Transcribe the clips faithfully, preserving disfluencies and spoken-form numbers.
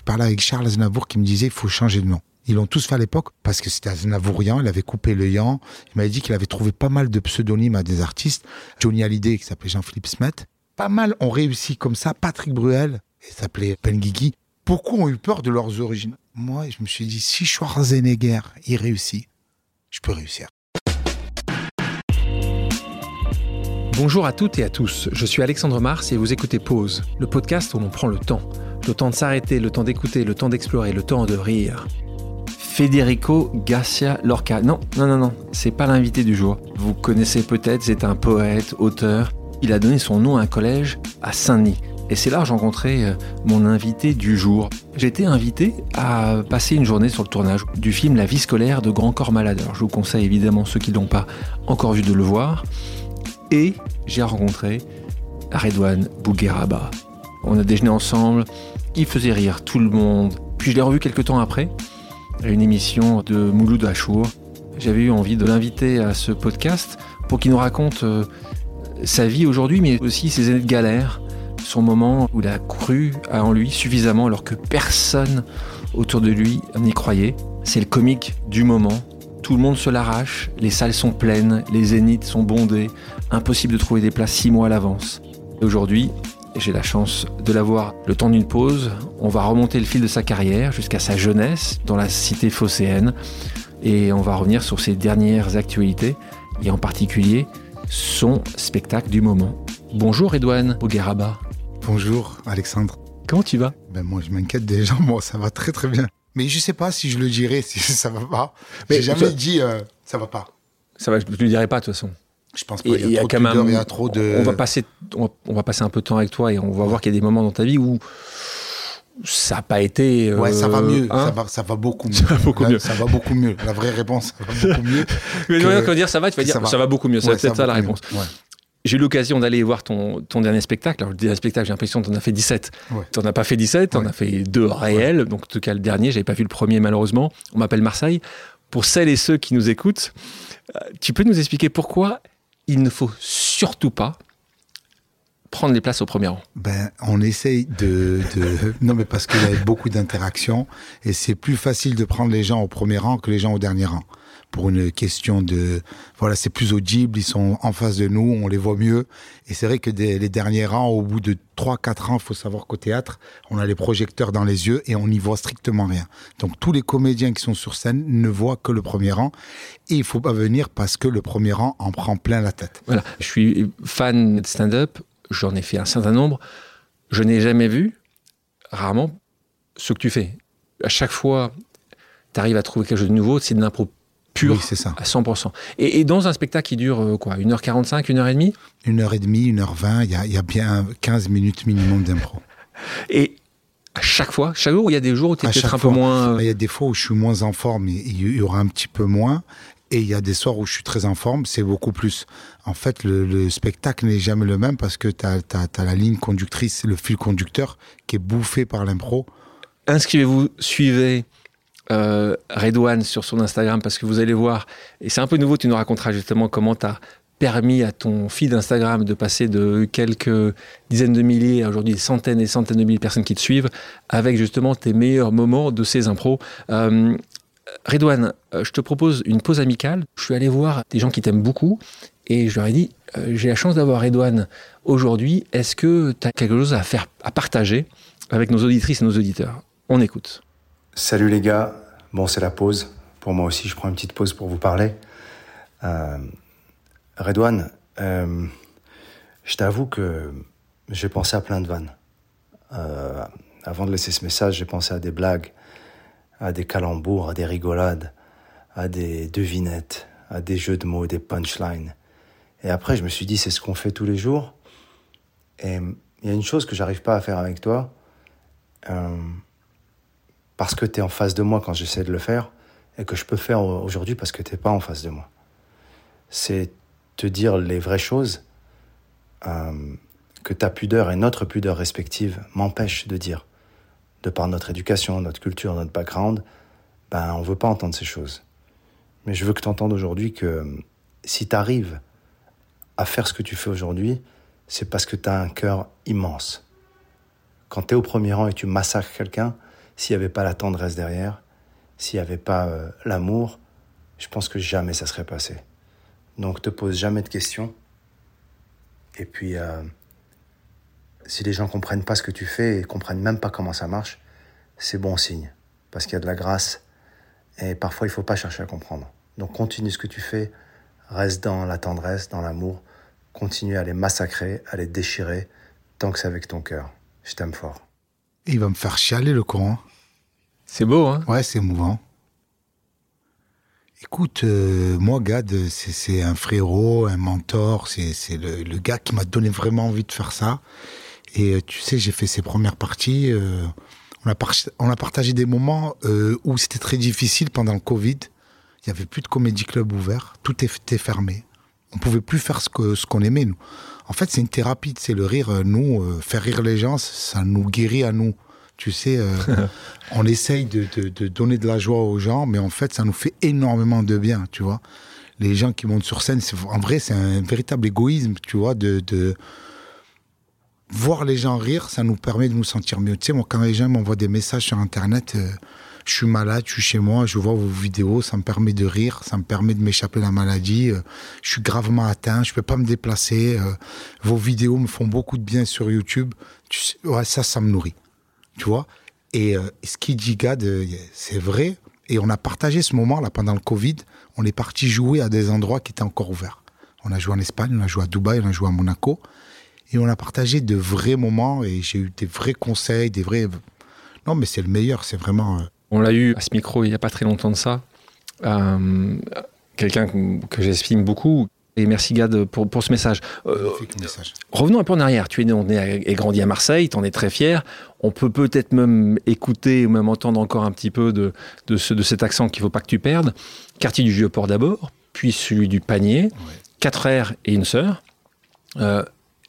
Je parlais avec Charles Aznavour qui me disait il faut changer de nom. Ils l'ont tous fait à l'époque parce que c'était Aznavourian, il avait coupé le yan. Il m'avait dit qu'il avait trouvé pas mal de pseudonymes à des artistes. Johnny Hallyday qui s'appelait Jean-Philippe Smet. Pas mal ont réussi comme ça. Patrick Bruel, il s'appelait Benguigui. Beaucoup ont eu peur de leurs origines. Moi, je me suis dit si Schwarzenegger il réussit, je peux réussir. Bonjour à toutes et à tous, je suis Alexandre Mars et vous écoutez Pause, le podcast où l'on prend le temps. Le temps de s'arrêter, le temps d'écouter, le temps d'explorer, le temps de rire. Federico Garcia Lorca. Non, non, non, non, c'est pas l'invité du jour. Vous connaissez peut-être, c'est un poète, auteur. Il a donné son nom à un collège à Saint-Denis. Et c'est là que j'ai rencontré mon invité du jour. J'ai été invité à passer une journée sur le tournage du film La vie scolaire de Grand Corps Malade. Alors je vous conseille évidemment, ceux qui ne l'ont pas encore vu, de le voir. Et j'ai rencontré Redouane Bougueraba. On a déjeuné ensemble, il faisait rire tout le monde. Puis je l'ai revu quelques temps après, à une émission de Mouloud Achour. J'avais eu envie de l'inviter à ce podcast pour qu'il nous raconte euh, sa vie aujourd'hui, mais aussi ses années de galère, son moment où il a cru en lui suffisamment alors que personne autour de lui n'y croyait. C'est le comique du moment. Tout le monde se l'arrache, les salles sont pleines, les zéniths sont bondés, impossible de trouver des places six mois à l'avance. Et aujourd'hui, j'ai la chance de l'avoir le temps d'une pause. On va remonter le fil de sa carrière jusqu'à sa jeunesse dans la cité phocéenne et on va revenir sur ses dernières actualités et en particulier son spectacle du moment. Bonjour Redouane Bougueraba. Bonjour Alexandre. Comment tu vas ? Ben moi je m'inquiète des gens, moi ça va très très bien. Mais je sais pas si je le dirais, si ça va pas. Mais j'ai jamais toi, dit euh, ça va pas. Ça va, je le dirai pas de toute façon. Je pense pas. Il y a, y a trop de pudeur, il y a trop de. On va passer, on va, on va passer un peu de temps avec toi et on va voir qu'il y a des moments dans ta vie où ça n'a pas été. Euh, ouais, ça va mieux. Hein ça, va, ça va beaucoup mieux. Ça va beaucoup Là, mieux. Ça va beaucoup mieux. La vraie réponse, ça va beaucoup mieux. Mais que... rien qu'à dire ça va, tu vas dire ça va, ça va beaucoup mieux. C'est ouais, peut-être ça, ça la réponse. Ouais. J'ai eu l'occasion d'aller voir ton, ton dernier spectacle. Alors, le dernier spectacle, j'ai l'impression que tu en as fait dix-sept. Ouais. Tu n'en as pas fait dix-sept, tu en ouais. as fait deux réels. Ouais. Donc, en tout cas, le dernier, je n'avais pas vu le premier, malheureusement. On m'appelle Marseille. Pour celles et ceux qui nous écoutent, tu peux nous expliquer pourquoi il ne faut surtout pas prendre les places au premier rang? Ben, on essaye de... de... non, mais parce qu'il y a beaucoup d'interactions et c'est plus facile de prendre les gens au premier rang que les gens au dernier rang. Pour une question de... Voilà, c'est plus audible, ils sont en face de nous, on les voit mieux. Et c'est vrai que des, les derniers rangs, au bout de trois quatre ans, il faut savoir qu'au théâtre, on a les projecteurs dans les yeux et on n'y voit strictement rien. Donc tous les comédiens qui sont sur scène ne voient que le premier rang. Et il ne faut pas venir parce que le premier rang en prend plein la tête. Voilà, je suis fan de stand-up, j'en ai fait un certain nombre. Je n'ai jamais vu, rarement, ce que tu fais. À chaque fois, tu arrives à trouver quelque chose de nouveau, c'est de l'impro pur, oui, c'est ça. À cent pour cent. Et, et dans un spectacle qui dure euh, quoi, une heure quarante-cinq, une heure trente? Une heure et demie, une heure vingt, il y a, y a bien quinze minutes minimum d'impro. Et à chaque fois, chaque jour, il y a des jours où tu es peut-être un fois, peu moins... Il y a des fois où je suis moins en forme, il y aura un petit peu moins. Et il y a des soirs où je suis très en forme, c'est beaucoup plus. En fait, le, le spectacle n'est jamais le même parce que tu as la ligne conductrice, le fil conducteur qui est bouffé par l'impro. Inscrivez-vous, suivez... Euh, Redouane sur son Instagram parce que vous allez voir, et c'est un peu nouveau, tu nous raconteras justement comment tu as permis à ton feed Instagram de passer de quelques dizaines de milliers à aujourd'hui des centaines et centaines de milliers de personnes qui te suivent avec justement tes meilleurs moments de ces impros. Euh, Redouane, euh, je te propose une pause amicale. Je suis allé voir des gens qui t'aiment beaucoup et je leur ai dit euh, j'ai la chance d'avoir Redouane aujourd'hui, est-ce que tu as quelque chose à faire, à partager avec nos auditrices et nos auditeurs? On écoute. Salut les gars, bon c'est la pause, pour moi aussi je prends une petite pause pour vous parler. Euh, Redouane, euh, je t'avoue que j'ai pensé à plein de vannes. Euh, avant de laisser ce message, j'ai pensé à des blagues, à des calembours, à des rigolades, à des devinettes, à des jeux de mots, des punchlines. Et après je me suis dit c'est ce qu'on fait tous les jours. Et il y a une chose que j'arrive pas à faire avec toi, euh, parce que tu es en face de moi quand j'essaie de le faire, et que je peux faire aujourd'hui parce que tu n'es pas en face de moi. C'est te dire les vraies choses euh, que ta pudeur et notre pudeur respective m'empêchent de dire. De par notre éducation, notre culture, notre background, ben, on ne veut pas entendre ces choses. Mais je veux que tu entendes aujourd'hui que si tu arrives à faire ce que tu fais aujourd'hui, c'est parce que tu as un cœur immense. Quand tu es au premier rang et tu massacres quelqu'un, s'il n'y avait pas la tendresse derrière, s'il n'y avait pas euh, l'amour, je pense que jamais ça serait passé. Donc, te pose jamais de questions. Et puis, euh, si les gens comprennent pas ce que tu fais et comprennent même pas comment ça marche, c'est bon signe. Parce qu'il y a de la grâce. Et parfois, il faut pas chercher à comprendre. Donc, continue ce que tu fais. Reste dans la tendresse, dans l'amour. Continue à les massacrer, à les déchirer, tant que c'est avec ton cœur. Je t'aime fort. Il va me faire chialer, le con. C'est beau, hein? Ouais, c'est émouvant. Écoute, euh, moi, Gad, c'est, c'est un frérot, un mentor. C'est, c'est le, le gars qui m'a donné vraiment envie de faire ça. Et euh, tu sais, j'ai fait ses premières parties. Euh, on, a par- on a partagé des moments euh, où c'était très difficile pendant le Covid. Il n'y avait plus de comédie club ouvert. Tout était fermé. On ne pouvait plus faire ce, que, ce qu'on aimait, nous. En fait, c'est une thérapie. C'est le rire. Nous, euh, faire rire les gens, ça nous guérit à nous. Tu sais, euh, on essaye de, de, de donner de la joie aux gens, mais en fait, ça nous fait énormément de bien, tu vois. Les gens qui montent sur scène, c'est, en vrai, c'est un véritable égoïsme, tu vois, de, de voir les gens rire, ça nous permet de nous sentir mieux. Tu sais, moi, quand les gens m'envoient des messages sur Internet, euh, je suis malade, je suis chez moi, je vois vos vidéos, ça me permet de rire, ça me permet de m'échapper de la maladie. Euh, je suis gravement atteint, je peux pas me déplacer. Euh, vos vidéos me font beaucoup de bien sur YouTube. Tu sais, ouais, ça, ça me nourrit. Tu vois, et euh, ce qu'il dit, Gad, euh, c'est vrai. Et on a partagé ce moment-là pendant le Covid. On est parti jouer à des endroits qui étaient encore ouverts. On a joué en Espagne, on a joué à Dubaï, on a joué à Monaco. Et on a partagé de vrais moments. Et j'ai eu des vrais conseils, des vrais... Non, mais c'est le meilleur, c'est vraiment... Euh... On l'a eu à ce micro il n'y a pas très longtemps de ça. Euh, quelqu'un que j'estime beaucoup. Et merci Gad pour, pour ce message. Euh, message. Revenons un peu en arrière. Tu es né et grandi à Marseille, tu en es très fier. On peut peut-être même écouter ou même entendre encore un petit peu de, de, ce, de cet accent qu'il ne faut pas que tu perdes. Quartier du Vieux-Port d'abord, puis celui du Panier. Ouais. Quatre frères et une sœur. Euh,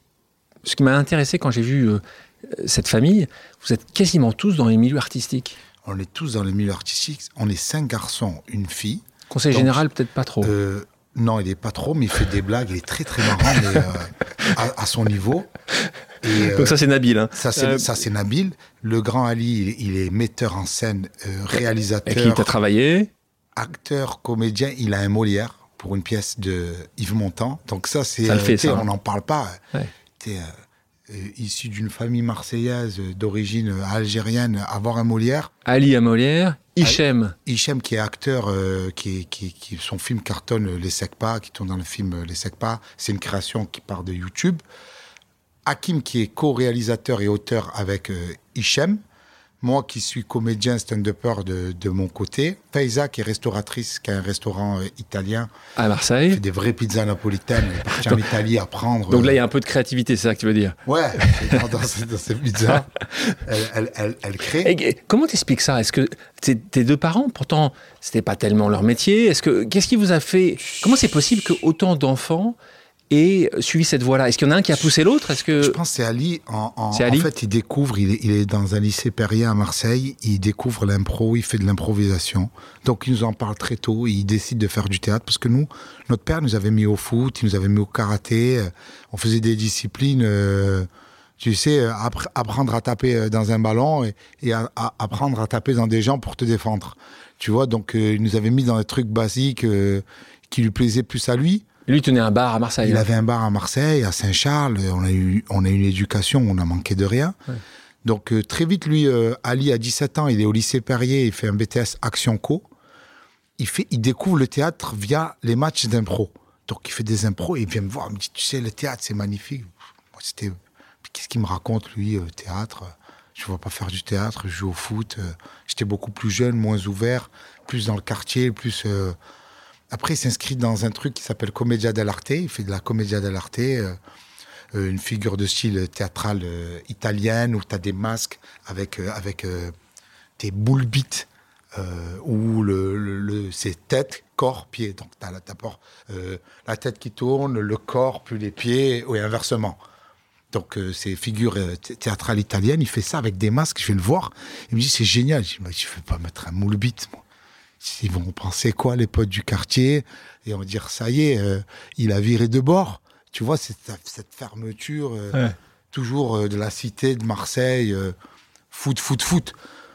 ce qui m'a intéressé quand j'ai vu euh, cette famille, vous êtes quasiment tous dans les milieux artistiques. On est tous dans les milieux artistiques. On est cinq garçons, une fille. Conseil Donc, général, peut-être pas trop. Euh, Non, il n'est pas trop, mais il fait des blagues. Il est très, très marrant, mais euh, à, à son niveau. Et, euh, Donc ça, c'est Nabil. Hein. Ça, c'est, euh... ça, c'est Nabil. Le grand Ali, il, il est metteur en scène, euh, réalisateur. Avec qui tu as travaillé ? Acteur, comédien. Il a un Molière pour une pièce de Yves Montand. Donc ça, c'est... Ça le fait, ça. On n'en parle pas. Ouais. T'es euh, issu d'une famille marseillaise d'origine algérienne, avoir un Molière. Ali à Molière. Hichem. Hichem qui est acteur, euh, qui, qui, qui son film cartonne Les Secpas, qui tourne dans le film Les Secpas. C'est une création qui part de YouTube. Hakim qui est co-réalisateur et auteur avec euh, Hichem. Moi qui suis comédien stand-upper de, de mon côté. Faiza qui est restauratrice, qui a un restaurant euh, italien. À Marseille. Qui fait des vraies pizzas napolitaines. Elle est partie en Italie à prendre. Donc là, il y a un peu de créativité, c'est ça que tu veux dire ? Ouais, dans, dans, ces, dans ces pizzas, elle, elle, elle, elle crée. Et comment t'expliques ça ? Est-ce que tes, tes deux parents, pourtant, c'était pas tellement leur métier. Est-ce que qu'est-ce qui vous a fait ? Comment c'est possible que autant d'enfants aient suivi cette voie-là ? Est-ce qu'il y en a un qui a poussé l'autre ? Est-ce que je pense que c'est Ali. En, en, c'est Ali ? En fait, il découvre. Il est, il est dans un lycée Perrier à Marseille. Il découvre l'impro. Il fait de l'improvisation. Donc, il nous en parle très tôt. Il décide de faire du théâtre parce que nous, notre père nous avait mis au foot, il nous avait mis au karaté. On faisait des disciplines. Euh, Tu sais, appre- apprendre à taper dans un ballon et, et à, à, apprendre à taper dans des gens pour te défendre. Tu vois, donc euh, il nous avait mis dans des trucs basiques euh, qui lui plaisaient plus à lui. Lui tenait un bar à Marseille. Il hein. avait un bar à Marseille, à Saint-Charles. On a eu, on a eu une éducation, on a manqué de rien. Ouais. Donc euh, très vite, lui, euh, Ali, à dix-sept ans, il est au lycée Perrier, il fait un B T S Action Co. Il, fait, il découvre le théâtre via les matchs d'impro. Donc il fait des impros et il vient me voir, il me dit, tu sais, le théâtre, c'est magnifique. Moi, c'était... Qu'est-ce qu'il me raconte, lui, euh, théâtre ? Je ne vois pas faire du théâtre, je joue au foot. Euh, j'étais beaucoup plus jeune, moins ouvert, plus dans le quartier, plus... Euh... Après, il s'inscrit dans un truc qui s'appelle Commedia dell'arte. Il fait de la Commedia dell'arte, euh, euh, une figure de style théâtral euh, italienne, où tu as des masques avec, euh, avec euh, des boules bites, euh, où le, le, le, c'est tête, corps, pied. Donc, tu as d'abord euh, la tête qui tourne, le corps, puis les pieds, et inversement. Donc, euh, c'est figure euh, théâtrale italienne. Il fait ça avec des masques. Je vais le voir. Il me dit, c'est génial. Je dis, je ne vais pas mettre un moule bite, moi. Ils vont penser quoi, les potes du quartier ? Et on va dire, ça y est, euh, il a viré de bord. Tu vois, cette, cette fermeture, euh, ouais. toujours euh, de la cité de Marseille, euh, foot, foot, foot.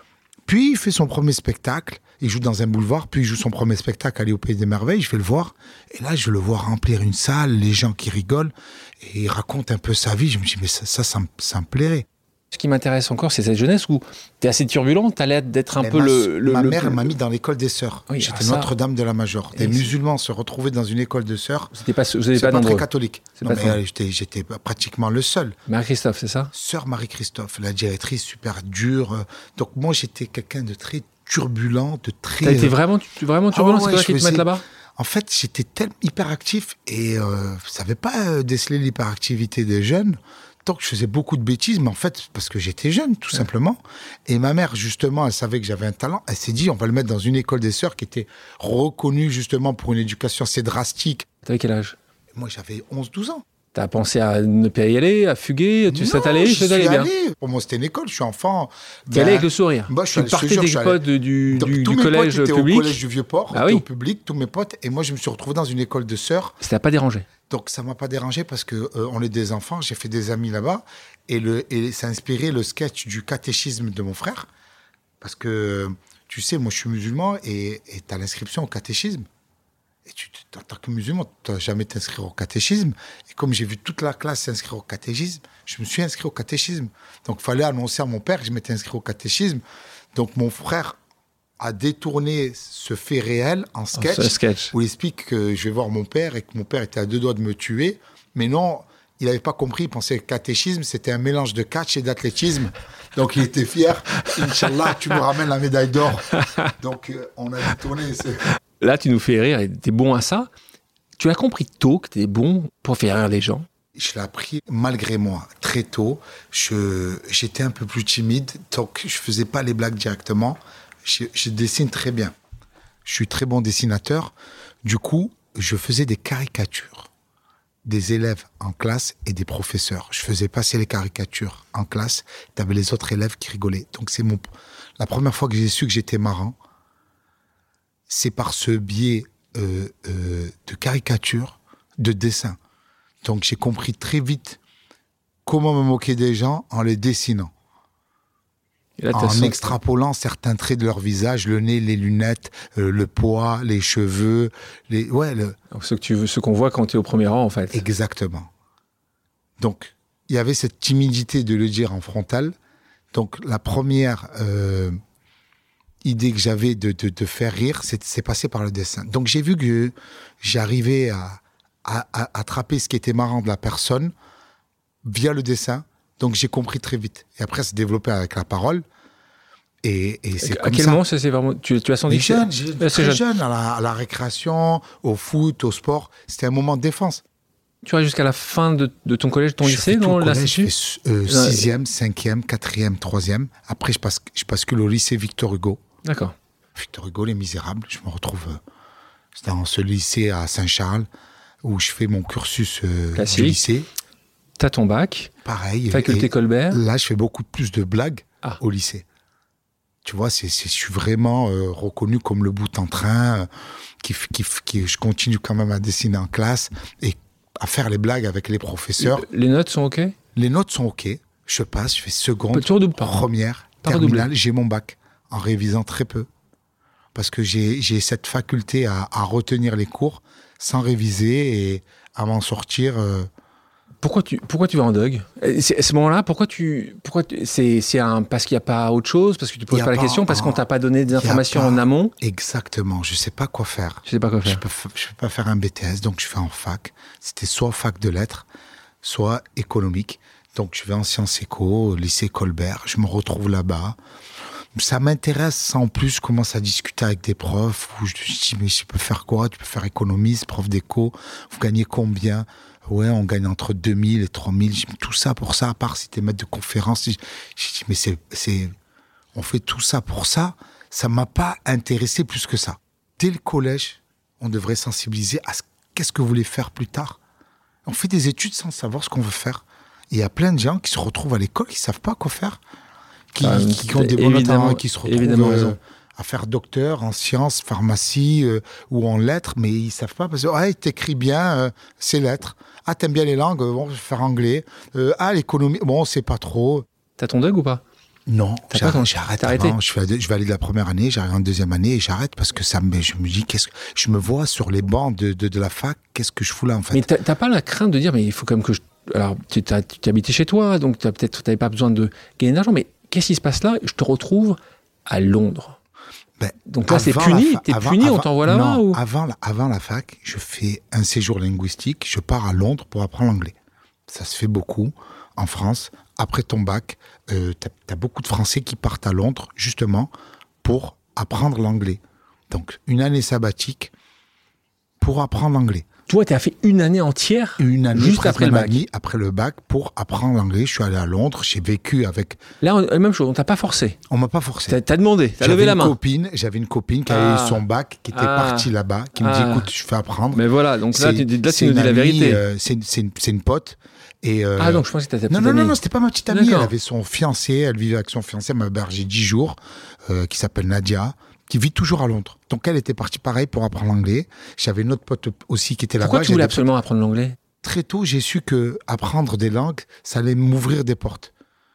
Puis, il fait son premier spectacle. Il joue dans un boulevard. Puis, il joue son premier spectacle, aller au Pays des Merveilles. Je vais le voir. Et là, je le vois remplir une salle, les gens qui rigolent. Et il raconte un peu sa vie. Je me dis, mais ça, ça, ça, me, ça me plairait. Ce qui m'intéresse encore, c'est cette jeunesse où tu es assez turbulent, tu as l'air d'être un mais peu ma, le, le... Ma le... mère m'a mis dans l'école des sœurs. Oui, J'étais ah, Notre-Dame de la Major. Des musulmans se retrouvaient dans une école de sœurs. C'était pas, vous n'étiez pas, pas très catholique. Non, pas mais euh, j'étais, j'étais pratiquement le seul. Marie-Christophe, c'est ça? Sœur Marie-Christophe, la directrice super dure. Donc moi, j'étais quelqu'un de très turbulent, de très... T'as été vraiment, vraiment turbulent, ah, ouais, c'est quoi qui te mettent là-bas? En fait, j'étais tellement hyperactif et euh, je ne savais pas euh, déceler l'hyperactivité des jeunes. Que je faisais beaucoup de bêtises, mais en fait, parce que j'étais jeune, tout ouais. simplement. Et ma mère, justement, elle savait que j'avais un talent. Elle s'est dit, on va le mettre dans une école des sœurs qui était reconnue, justement, pour une éducation assez drastique. T'avais quel âge? Moi, j'avais onze douze ans. T'as pensé à ne pas y aller, à fuguer? Tu sais t'aller? Je suis allé bien. Pour moi, c'était une école. Je suis enfant. T'es allé avec le sourire. Bah, je suis tu partais des potes du, du, du, du collège public. Au collège du Vieux-Port, ah oui. au public, tous mes potes. Et moi, je me suis retrouvé dans une école de sœurs. Ça t'a pas dérangé? Donc, ça m'a pas dérangé parce que euh, on est des enfants. J'ai fait des amis là-bas. Et, le, et ça a inspiré le sketch du catéchisme de mon frère. Parce que, tu sais, moi, je suis musulman et tu as l'inscription au catéchisme. Et tu, en tant que musulman, tu n'as jamais t'inscrire au catéchisme. Et comme j'ai vu toute la classe s'inscrire au catéchisme, je me suis inscrit au catéchisme. Donc, il fallait annoncer à mon père que je m'étais inscrit au catéchisme. Donc, mon frère a détourné ce fait réel en sketch, oh, sketch. Où il explique que je vais voir mon père et que mon père était à deux doigts de me tuer. Mais non... Il n'avait pas compris, il pensait que le catéchisme, c'était un mélange de catch et d'athlétisme. Donc, il était fier. Inch'Allah, tu me ramènes la médaille d'or. Donc, euh, on a détourné. C'est... Là, tu nous fais rire et tu es bon à ça. Tu as compris tôt que tu es bon pour faire rire les gens? Je l'ai appris malgré moi, très tôt. Je, j'étais un peu plus timide, donc je ne faisais pas les blagues directement. Je, je dessine très bien. Je suis très bon dessinateur. Du coup, je faisais des caricatures. Des élèves en classe et des professeurs. Je faisais passer les caricatures en classe. Tu avais les autres élèves qui rigolaient. Donc, c'est mon... la première fois que j'ai su que j'étais marrant, c'est par ce biais euh, euh, de caricature, de dessin. Donc, j'ai compris très vite comment me moquer des gens en les dessinant. Là, en senti... extrapolant certains traits de leur visage, le nez, les lunettes, euh, le poids, les cheveux, les ouais, le... ce que tu veux, ce qu'on voit quand tu es au premier rang en fait. Exactement. Donc il y avait cette timidité de le dire en frontal. Donc la première euh, idée que j'avais de, de, de faire rire, c'est, c'est passé par le dessin. Donc j'ai vu que j'arrivais à, à, à attraper ce qui était marrant de la personne via le dessin. Donc, j'ai compris très vite. Et après, c'est développé avec la parole. Et, et c'est à comme quel ça. moment ça, c'est vraiment... tu, tu as senti jeune, j'ai, très jeune, jeune à, la, à la récréation, au foot, au sport. C'était un moment de défense. Tu restes jusqu'à la fin de, de ton collège, ton je lycée, fais non? Tout le collège, je fais euh, sixième, cinquième, quatrième, troisième. Après, je, passe, je bascule au lycée Victor Hugo. D'accord. Victor Hugo, Les Misérables. Je me retrouve euh, dans ce lycée à Saint-Charles où je fais mon cursus euh, du lycée. T'as ton bac. Pareil. Faculté Colbert. Là, je fais beaucoup plus de blagues ah. au lycée. Tu vois, c'est, c'est, je suis vraiment euh, reconnu comme le bout en train, euh, qui, qui, qui, je continue quand même à dessiner en classe et à faire les blagues avec les professeurs. Les notes sont OK? Les notes sont OK. Je passe, je fais seconde, première, Par terminale. J'ai mon bac en révisant très peu. Parce que j'ai, j'ai cette faculté à, à retenir les cours sans réviser et à m'en sortir... Euh, Pourquoi tu, pourquoi tu vas en Doug? C'est, à ce moment-là, pourquoi tu, pourquoi tu, c'est, c'est un, parce qu'il n'y a pas autre chose? Parce que tu ne poses pas, pas la question? Parce qu'on ne t'a pas donné des informations pas, en amont? Exactement. Je ne sais pas quoi faire. Je ne sais pas quoi faire. Je ne peux, je peux pas faire un B T S, donc je fais en fac. C'était soit fac de lettres, soit économique. Donc je vais en sciences éco, lycée Colbert. Je me retrouve là-bas. Ça m'intéresse sans plus. Je commence à discuter avec des profs. Où je dis, mais je peux faire quoi? Tu peux faire économiste, prof d'éco. Vous gagnez combien? Ouais, on gagne entre deux mille et trois mille. J'ai dit, tout ça pour ça, à part si t'es maître de conférence. J'ai dit, mais c'est, c'est, on fait tout ça pour ça. Ça m'a pas intéressé plus que ça. Dès le collège, on devrait sensibiliser à ce, qu'est-ce que vous voulez faire plus tard. On fait des études sans savoir ce qu'on veut faire. Il y a plein de gens qui se retrouvent à l'école, qui savent pas quoi faire, qui, ah, qui, qui ont des bons talents, qui se retrouvent euh, à faire docteur en sciences, pharmacie euh, ou en lettres, mais ils savent pas parce que ah, t'écris bien, euh, c'est lettres. Ah, t'aimes bien les langues, bon, je vais faire anglais. Euh, ah, l'économie, bon, c'est pas trop. T'as ton Doug ou pas? Non. T'as pas ton- J'arrête t'as arrêté avant. Je, fais, je vais aller de la première année, j'arrive en deuxième année et j'arrête parce que ça me, je me dis, qu'est-ce que, je me vois sur les bancs de, de, de la fac, qu'est-ce que je fous là en fait. Mais t'as, t'as pas la crainte de dire, mais il faut quand même que je... Alors, tu t'as, tu t'habitais chez toi, donc t'as, peut-être t'avais pas besoin de gagner d'argent, mais qu'est-ce qui se passe là? Je te retrouve à Londres. Ben, Donc là, c'est avant puni, la fa- t'es avant- puni, on avant- t'envoie là-bas non, ou... avant, la, avant la fac, je fais un séjour linguistique, je pars à Londres pour apprendre l'anglais. Ça se fait beaucoup en France. Après ton bac, euh, t'as, t'as beaucoup de Français qui partent à Londres, justement, pour apprendre l'anglais. Donc, une année sabbatique pour apprendre l'anglais. Toi, t'as fait une année entière, Une année juste presque après le même bac. année après le bac pour apprendre l'anglais. Je suis allé à Londres, j'ai vécu avec... Là, on- la même chose, on t'a pas forcé. On m'a pas forcé. T'as, t'as demandé, t'as J'avais levé la une main. copine, j'avais une copine qui avait Ah. eu son bac, qui était Ah. partie là-bas, qui me Ah. dit, écoute, je fais apprendre. Mais voilà, donc là, C'est- tu, là, tu c'est nous une dis la amie, vérité. euh, c'est, une, c'est, une, c'est une pote. Et, euh, Ah, donc je pensais que t'étais ta non, petite non, non, amie. non, c'était pas ma petite amie. D'accord. Elle avait son fiancé, elle vivait avec son fiancé, elle m'a hébergé dix jours, euh, qui s'appelle Nadia, qui vit toujours à Londres. Donc elle était partie pareil pour apprendre l'anglais. J'avais une autre pote aussi qui était Pourquoi là-bas. tu voulais J'avais- absolument apprendre l'anglais? Très tôt, j'ai su que apprendre des langues, ça allait m'ouvrir des portes.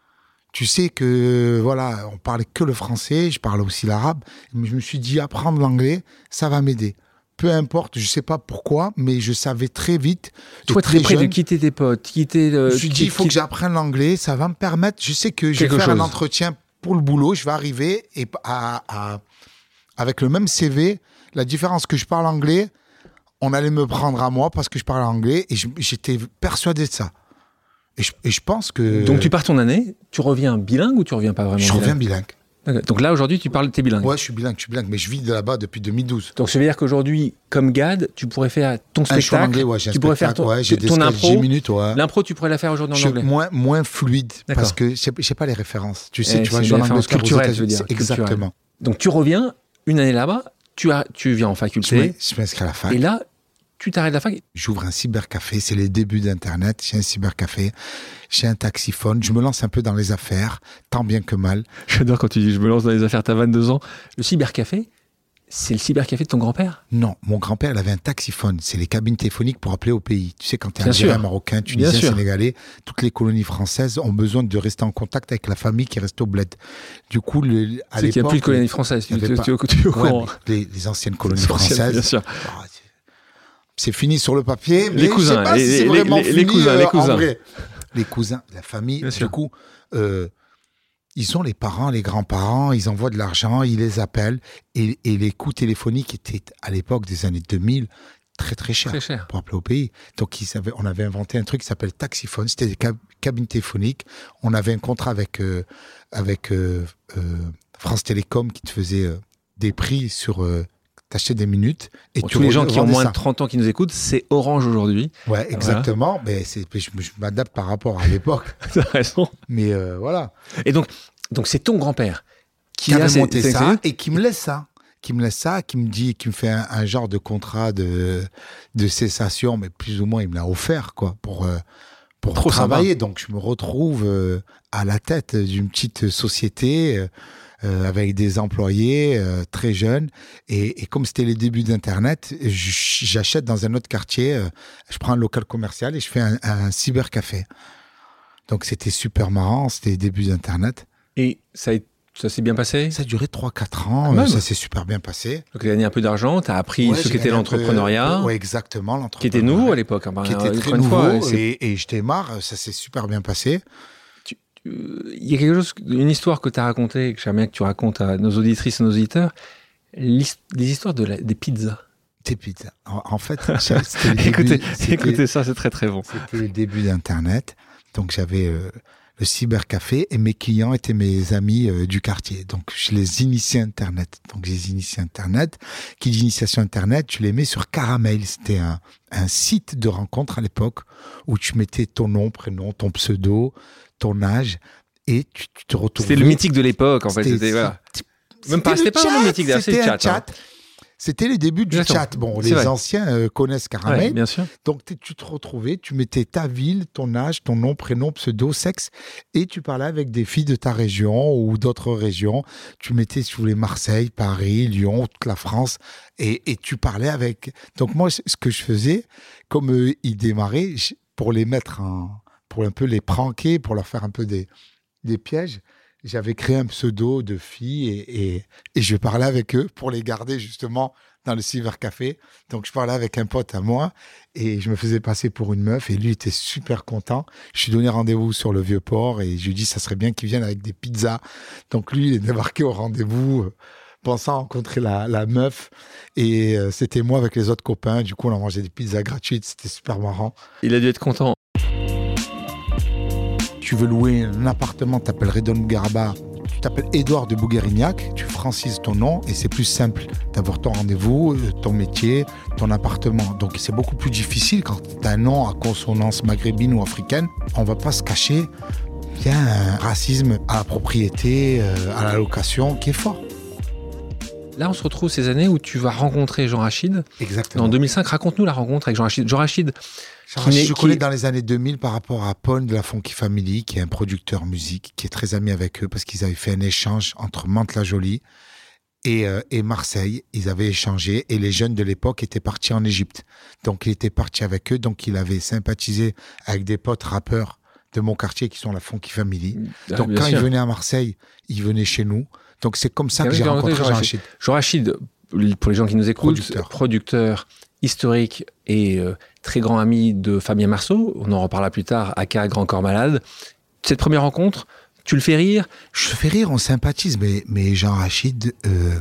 Tu sais que, voilà, on parlait que le français, je parlais aussi l'arabe, mais je me suis dit, apprendre l'anglais, ça va m'aider. Peu importe, je sais pas pourquoi, mais je savais très vite. de Toi, très t'étais prêt de jeune, quitter tes potes, quitter... je Euh, me suis dit, il faut que quitter- j'apprenne l'anglais, ça va me permettre, je sais que je Quelque vais faire chose. un entretien pour le boulot, je vais arriver et à, à- avec le même C V, la différence que je parle anglais, on allait me prendre à moi parce que je parle anglais et je- j'étais persuadé de ça. Et je, et je pense que... Donc tu pars ton année, tu reviens bilingue ou tu reviens pas vraiment Je bilingue? reviens bilingue. D'accord. Donc là, aujourd'hui, tu parles, t'es bilingue. Ouais, je suis bilingue, je suis bilingue, mais je vis de là-bas depuis deux mille douze. Donc ça veut dire qu'aujourd'hui, comme Gad, tu pourrais faire ton Un show en spectacle, anglais, ouais, j'ai un tu pourrais faire spectacle, ton, ouais, j'ai des ton sketchs dix impro. minutes, ouais. L'impro, tu pourrais la faire aujourd'hui en Je suis anglais. moins, moins fluide D'accord. parce que je sais, je sais pas les références. Tu sais, Eh, tu vois, c'est je des joue en références Angleterre, aux culturelles, je veux États-Unis, dire, c'est culturelles. exactement. Donc tu reviens une année là-bas, tu, as, tu viens en Je faculté, me- je m'inscris à la fac. et là, tu t'arrêtes la fac. J'ouvre un cybercafé, c'est les débuts d'Internet. J'ai un cybercafé, j'ai un taxiphone, je me lance un peu dans les affaires, tant bien que mal. J'adore quand tu dis je me lance dans les affaires, t'as vingt-deux ans. Le cybercafé, c'est le cybercafé de ton grand-père? Non, mon grand-père, il avait un taxiphone, c'est les cabines téléphoniques pour appeler au pays. Tu sais, quand tu es Bien algérien, sûr. marocain, Bien tunisien, sûr. sénégalais, toutes les colonies françaises ont besoin de rester en contact avec la famille qui reste au bled. Du coup, le, à C'est qu'il n'y a l'époque, plus de colonies françaises, tu, il y avait tu, pas- tu, tu es au ouais, courant. mais les, les anciennes colonies C'est ancien, françaises, bien sûr. bah, c'est- c'est fini sur le papier, mais Les je cousins, sais pas les- si c'est les- vraiment les- les fini, cousins, euh, les en cousins. vrai. Les cousins, la famille, Bien du sûr. coup, euh, ils ont les parents, les grands-parents, ils envoient de l'argent, ils les appellent, et, et les coûts téléphoniques étaient, à l'époque des années deux mille, très très chers Très cher. pour appeler au pays. Donc ils avaient, on avait inventé un truc qui s'appelle Taxiphone, c'était des cab- cabines téléphoniques. On avait un contrat avec, euh, avec euh, euh, France Télécom qui te faisait euh, des prix sur... Euh, t'achetais des minutes et Pour tu tous les gens qui ont revendais moins ça. de trente ans qui nous écoutent, c'est Orange aujourd'hui. Ouais, exactement. Mais c'est, je, je m'adapte par rapport à l'époque. T'as raison. Mais euh, voilà. Et donc, donc c'est ton grand-père qui Qui a avait ces- monté ces- ça et qui me laisse ça. Qui me laisse ça, qui me dit, qui me fait un, un genre de contrat de, de cessation, mais plus ou moins il me l'a offert, quoi, pour, euh, pour Trop travailler. Donc je me retrouve euh, à la tête d'une petite société euh, euh, avec des employés euh, très jeunes. Et, et comme c'était les débuts d'Internet, je- j'achète dans un autre quartier, euh, je prends un local commercial et je fais un, un cybercafé. Donc c'était super marrant, c'était les débuts d'Internet. Et ça, a- ça s'est bien passé? Ça a duré trois quatre ans, Ah, même. euh, ça s'est super bien passé. Donc tu as gagné un peu d'argent, tu as appris Ouais, ce j'ai qu'était gagné un peu- l'entrepreneuriat, ouais, exactement, qui l'entrepreneuriat. était nouveau à l'époque. hein, Qui bah, était encore très une nouveau, fois, c'est- et, et je démarre, ça s'est super bien passé. Euh, il y a quelque chose, une histoire que tu as racontée, que j'aimerais bien que tu racontes à nos auditrices et nos auditeurs, l'his- des histoires de la- des pizzas. Des pizzas. En, en fait, ça, c'était le début, écoutez, c'était- écoutez ça, c'est très très bon. c'était le début d'Internet. Donc j'avais euh, le cybercafé et mes clients étaient mes amis euh, du quartier. Donc je les initiais à Internet. Donc je les initiais à Internet. Qui dit initiation Internet, tu les mets sur Caramel. C'était un, un site de rencontre à l'époque où tu mettais ton nom, prénom, ton pseudo, ton âge et tu, tu te retrouvais. C'était le mythique de l'époque, en fait. C'était- C'était, voilà. c'était Même pas- le c'était pas vraiment chat, mythique, d'ailleurs, c'est c'était le un chat, hein. C'était les débuts du Exactement. chat. Bon, C'est les vrai. anciens euh, connaissent Caramel. Ouais, bien sûr. Donc, t'es- tu te retrouvais, tu mettais ta ville, ton âge, ton nom, prénom, pseudo, sexe, et tu parlais avec des filles de ta région ou d'autres régions. Tu mettais, si vous voulez, Marseille, Paris, Lyon, toute la France, et, et tu parlais avec... Donc, moi, ce que je faisais, comme euh, ils démarraient, je- pour les mettre en... pour un peu les pranker, pour leur faire un peu des, des pièges, j'avais créé un pseudo de filles et, et, et je parlais avec eux pour les garder justement dans le cybercafé. Donc, je parlais avec un pote à moi et je me faisais passer pour une meuf et lui était super content. Je lui ai donné rendez-vous sur le Vieux-Port et je lui ai dit ça serait bien qu'il vienne avec des pizzas. Donc, lui, il est débarqué au rendez-vous euh, pensant rencontrer la, la meuf et euh, c'était moi avec les autres copains. Du coup, on a mangé des pizzas gratuites. C'était super marrant. Il a dû être content. Tu veux louer un appartement, tu t'appelles Redon Garba, tu t'appelles Édouard de Bouguerignac, tu francises ton nom et c'est plus simple d'avoir ton rendez-vous, ton métier, ton appartement. Donc c'est beaucoup plus difficile quand tu as un nom à consonance maghrébine ou africaine. On va pas se cacher, il y a un racisme à la propriété, à la location qui est fort. Là, on se retrouve ces années où tu vas rencontrer Jean Rachid. Exactement. En deux mille cinq, raconte-nous la rencontre avec Jean Rachid. Jean Rachid, Jean Rachid je connais qui... dans les années deux mille par rapport à Paul de la Funky Family, qui est un producteur musique, qui est très ami avec eux parce qu'ils avaient fait un échange entre Mantes-la-Jolie et, euh, et Marseille. Ils avaient échangé et les jeunes de l'époque étaient partis en Égypte. Donc, il était parti avec eux. Donc, il avait sympathisé avec des potes rappeurs de mon quartier qui sont la Funky Family. Ah, donc, quand sûr. il venait à Marseille, il venait chez nous. Donc, c'est comme ça que j'ai rencontré Jean Rachid. Jean Rachid, pour les gens qui nous écoutent, producteur, producteur historique et euh, très grand ami de Fabien Marceau, on en reparlera plus tard, aka Grand Corps Malade. Cette première rencontre, tu le fais rire? Je le fais rire, on sympathise, mais, mais Jean Rachid, euh,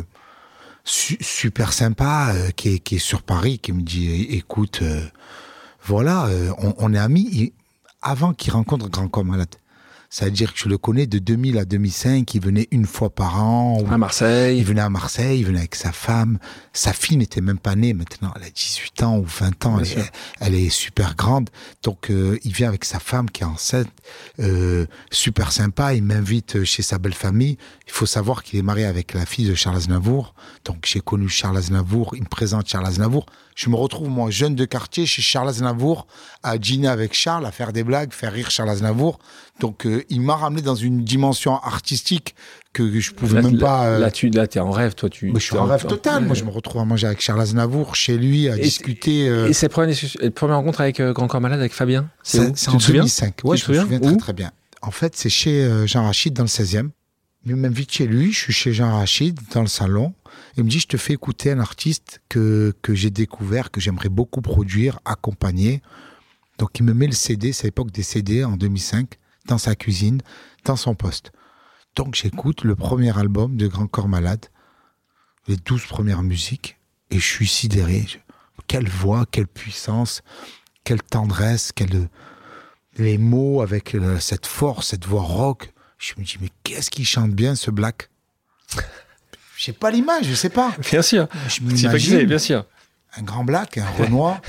su, super sympa, euh, qui, est, qui est sur Paris, qui me dit, écoute, euh, voilà, euh, on, on est amis, il, avant qu'il rencontre Grand Corps Malade. C'est-à-dire que je le connais de deux mille à deux mille cinq, il venait une fois par an. À Marseille. Il venait à Marseille, il venait avec sa femme. Sa fille n'était même pas née maintenant, elle a dix-huit ans ou vingt ans, elle est, elle est super grande. Donc euh, il vient avec sa femme qui est enceinte, euh, super sympa, il m'invite chez sa belle famille. Il faut savoir qu'il est marié avec la fille de Charles Aznavour. Donc j'ai connu Charles Aznavour, il me présente Charles Aznavour. Je me retrouve, moi, jeune de quartier, chez Charles Aznavour, à dîner avec Charles, à faire des blagues, faire rire Charles Aznavour. Donc, euh, il m'a ramené dans une dimension artistique que je pouvais là, même là, pas... Euh... Là, tu là, es en rêve, toi. Tu, Mais je suis en rêve total. Moi, je me retrouve à manger avec Charles Aznavour, chez lui, à et discuter... Euh... Et cette première, première rencontre avec euh, Grand Corps Malade, avec Fabien, c'est, c'est, c'est en deux mille cinq. Ouais, tu je me souviens très, très bien. En fait, c'est chez euh, Jean Rachid, dans le seizième. Il m'invite chez lui, je suis chez Jean Rachid, dans le salon. Il me dit, je te fais écouter un artiste que, que j'ai découvert, que j'aimerais beaucoup produire, accompagner. Donc, il me met le C D, c'est l'époque des C D, en deux mille cinq, dans sa cuisine, dans son poste. Donc, j'écoute le premier album de Grand Corps Malade, les douze premières musiques, et je suis sidéré. Quelle voix, quelle puissance, quelle tendresse, quelle... les mots avec cette force, cette voix rock. Je me dis, mais qu'est-ce qu'il chante bien, ce Black? Je sais pas l'image, je sais pas. Bien sûr. Je m'imagine, c'est bien sûr. Un grand Black, un Renoir,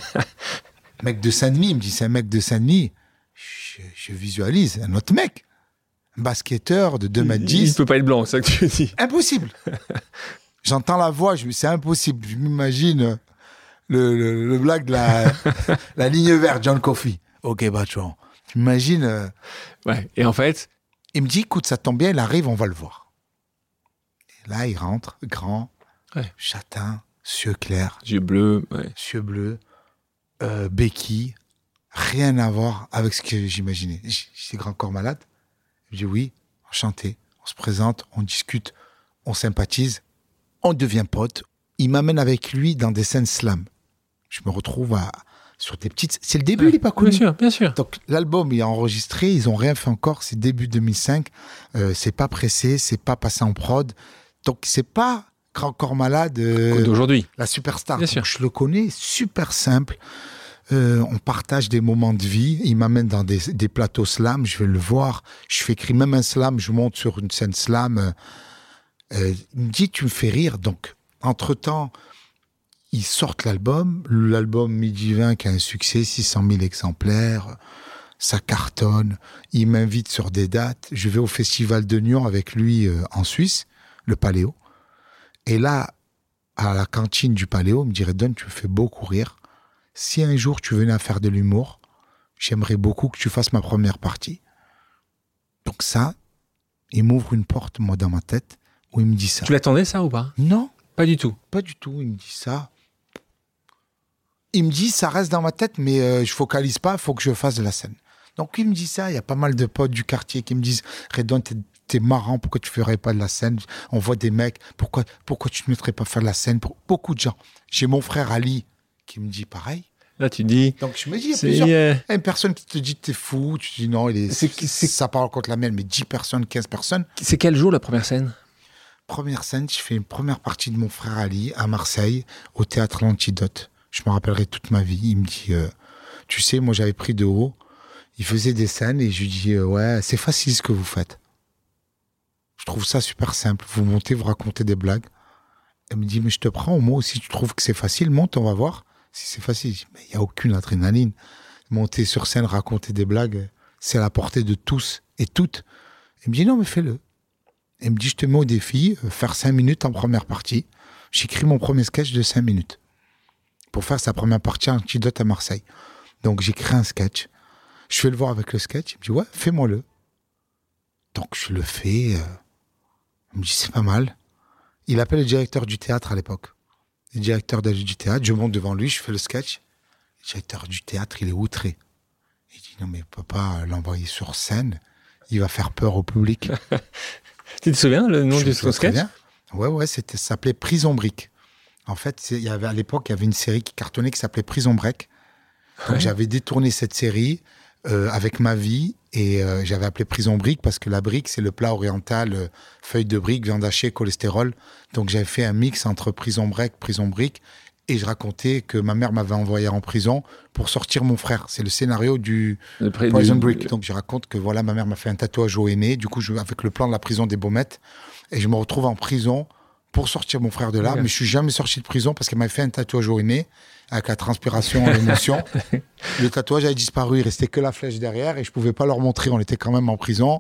mec de Saint-Denis. Il me dit, c'est un mec de Saint-Denis. Je, je visualise un autre mec, un basketteur de deux mètres dix. Il peut pas être blanc, c'est ça que tu dis. Impossible. J'entends la voix, je me dis, c'est impossible. Je m'imagine le, le, le Black de la, la ligne verte, John Coffey. Ok, Batchon. J'imagine. Euh... Ouais. Et en fait, il me dit, écoute, ça tombe bien, il arrive, on va le voir. Et là, il rentre, grand, ouais. châtain, yeux clairs. Yeux bleus. Ouais. Yeux bleus, euh, béquille, rien à voir avec ce que j'imaginais. C'est Grand Corps Malade. Je dis oui, enchanté. On se présente, on discute, on sympathise, on devient pote. Il m'amène avec lui dans des scènes slam. Je me retrouve à... sur des petites... C'est le début, ouais, il n'est pas connu. Bien sûr, bien sûr. Donc, l'album, il est enregistré, ils n'ont rien fait encore, c'est début deux mille cinq, euh, c'est pas pressé, c'est pas passé en prod. Donc, c'est pas Grand Corps Malade... Euh, d'aujourd'hui. La superstar. Bien Donc, sûr. Je le connais, super simple. Euh, on partage des moments de vie, il m'amène dans des, des plateaux slam, je vais le voir, je fais écrire même un slam, je monte sur une scène slam. Euh, il me dit, tu me fais rire. Donc, entre-temps... Ils sortent l'album, l'album Midi vingt qui a un succès, six cent mille exemplaires, ça cartonne, il m'invite sur des dates, je vais au Festival de Nyon avec lui euh, en Suisse, le Paléo, et là, à la cantine du Paléo, il me dirait, Don, tu me fais beaucoup rire, si un jour tu venais à faire de l'humour, j'aimerais beaucoup que tu fasses ma première partie. Donc ça, il m'ouvre une porte, moi, dans ma tête, où il me dit ça. Tu l'attendais, ça, ou pas? Non. Pas du tout. Pas du tout, il me dit ça. Il me dit, ça reste dans ma tête, mais euh, je focalise pas, il faut que je fasse de la scène. Donc, il me dit ça, il y a pas mal de potes du quartier qui me disent, Redouane, t'es, t'es marrant, pourquoi tu ferais pas de la scène? On voit des mecs, pourquoi, pourquoi tu ne mettrais pas faire de la scène? Pour beaucoup de gens. J'ai mon frère Ali qui me dit pareil. Là, tu dis... Donc, je me dis, il y a c'est, plusieurs... euh, Une personne qui te dit t'es fou, tu dis non, il est... C'est- c'est- ça parle contre la mienne, mais dix personnes, quinze personnes. C'est quel jour la première scène? Première scène, je fais une première partie de mon frère Ali à Marseille, au théâtre L'Antidote. Je me rappellerai toute ma vie. Il me dit, euh, tu sais, moi j'avais pris de haut. Il faisait des scènes et je lui dis, euh, ouais, c'est facile ce que vous faites. Je trouve ça super simple. Vous montez, vous racontez des blagues. Elle me dit, mais je te prends au mot. Si tu trouves que c'est facile, monte, on va voir si c'est facile. Je dis, mais il n'y a aucune adrénaline. Monter sur scène, raconter des blagues, c'est à la portée de tous et toutes. Elle me dit, non, mais fais-le. Elle me dit, je te mets au défi, euh, faire cinq minutes en première partie. J'écris mon premier sketch de cinq minutes pour faire sa première partie à Antidote à Marseille. Donc, j'écris un sketch. Je vais le voir avec le sketch. Il me dit, ouais, fais-moi-le. Donc, je le fais. Euh... Il me dit, c'est pas mal. Il appelle le directeur du théâtre à l'époque. Le directeur du théâtre, je monte devant lui, je fais le sketch. Le directeur du théâtre, il est outré. Il dit, non, mais on peut pas l'envoyer sur scène. Il va faire peur au public. Tu te souviens le nom Je du me souviens très sketch? bien. Ouais, ouais, c'était, ça s'appelait Prison Break. En fait, c'est- il y avait, à l'époque, il y avait une série qui cartonnait qui s'appelait Prison Break. Donc, Ouais. j'avais détourné cette série euh, avec ma vie et euh, j'avais appelé Prison Brique parce que la brique, c'est le plat oriental, euh, feuilles de brique, viande hachée, cholestérol. Donc, j'avais fait un mix entre Prison Break, Prison Brique et je racontais que ma mère m'avait envoyé en prison pour sortir mon frère. C'est le scénario du Le pré- Prison du- Break. Donc, je raconte que voilà, ma mère m'a fait un tatouage au aîné. Du coup, je, avec le plan de la prison des Baumettes. Et je me retrouve en prison pour sortir mon frère de là. Ouais. Mais je suis jamais sorti de prison parce qu'elle m'avait fait un tatouage au aîné avec la transpiration, l'émotion. Le tatouage avait disparu. Il restait que la flèche derrière et je pouvais pas leur montrer. On était quand même en prison.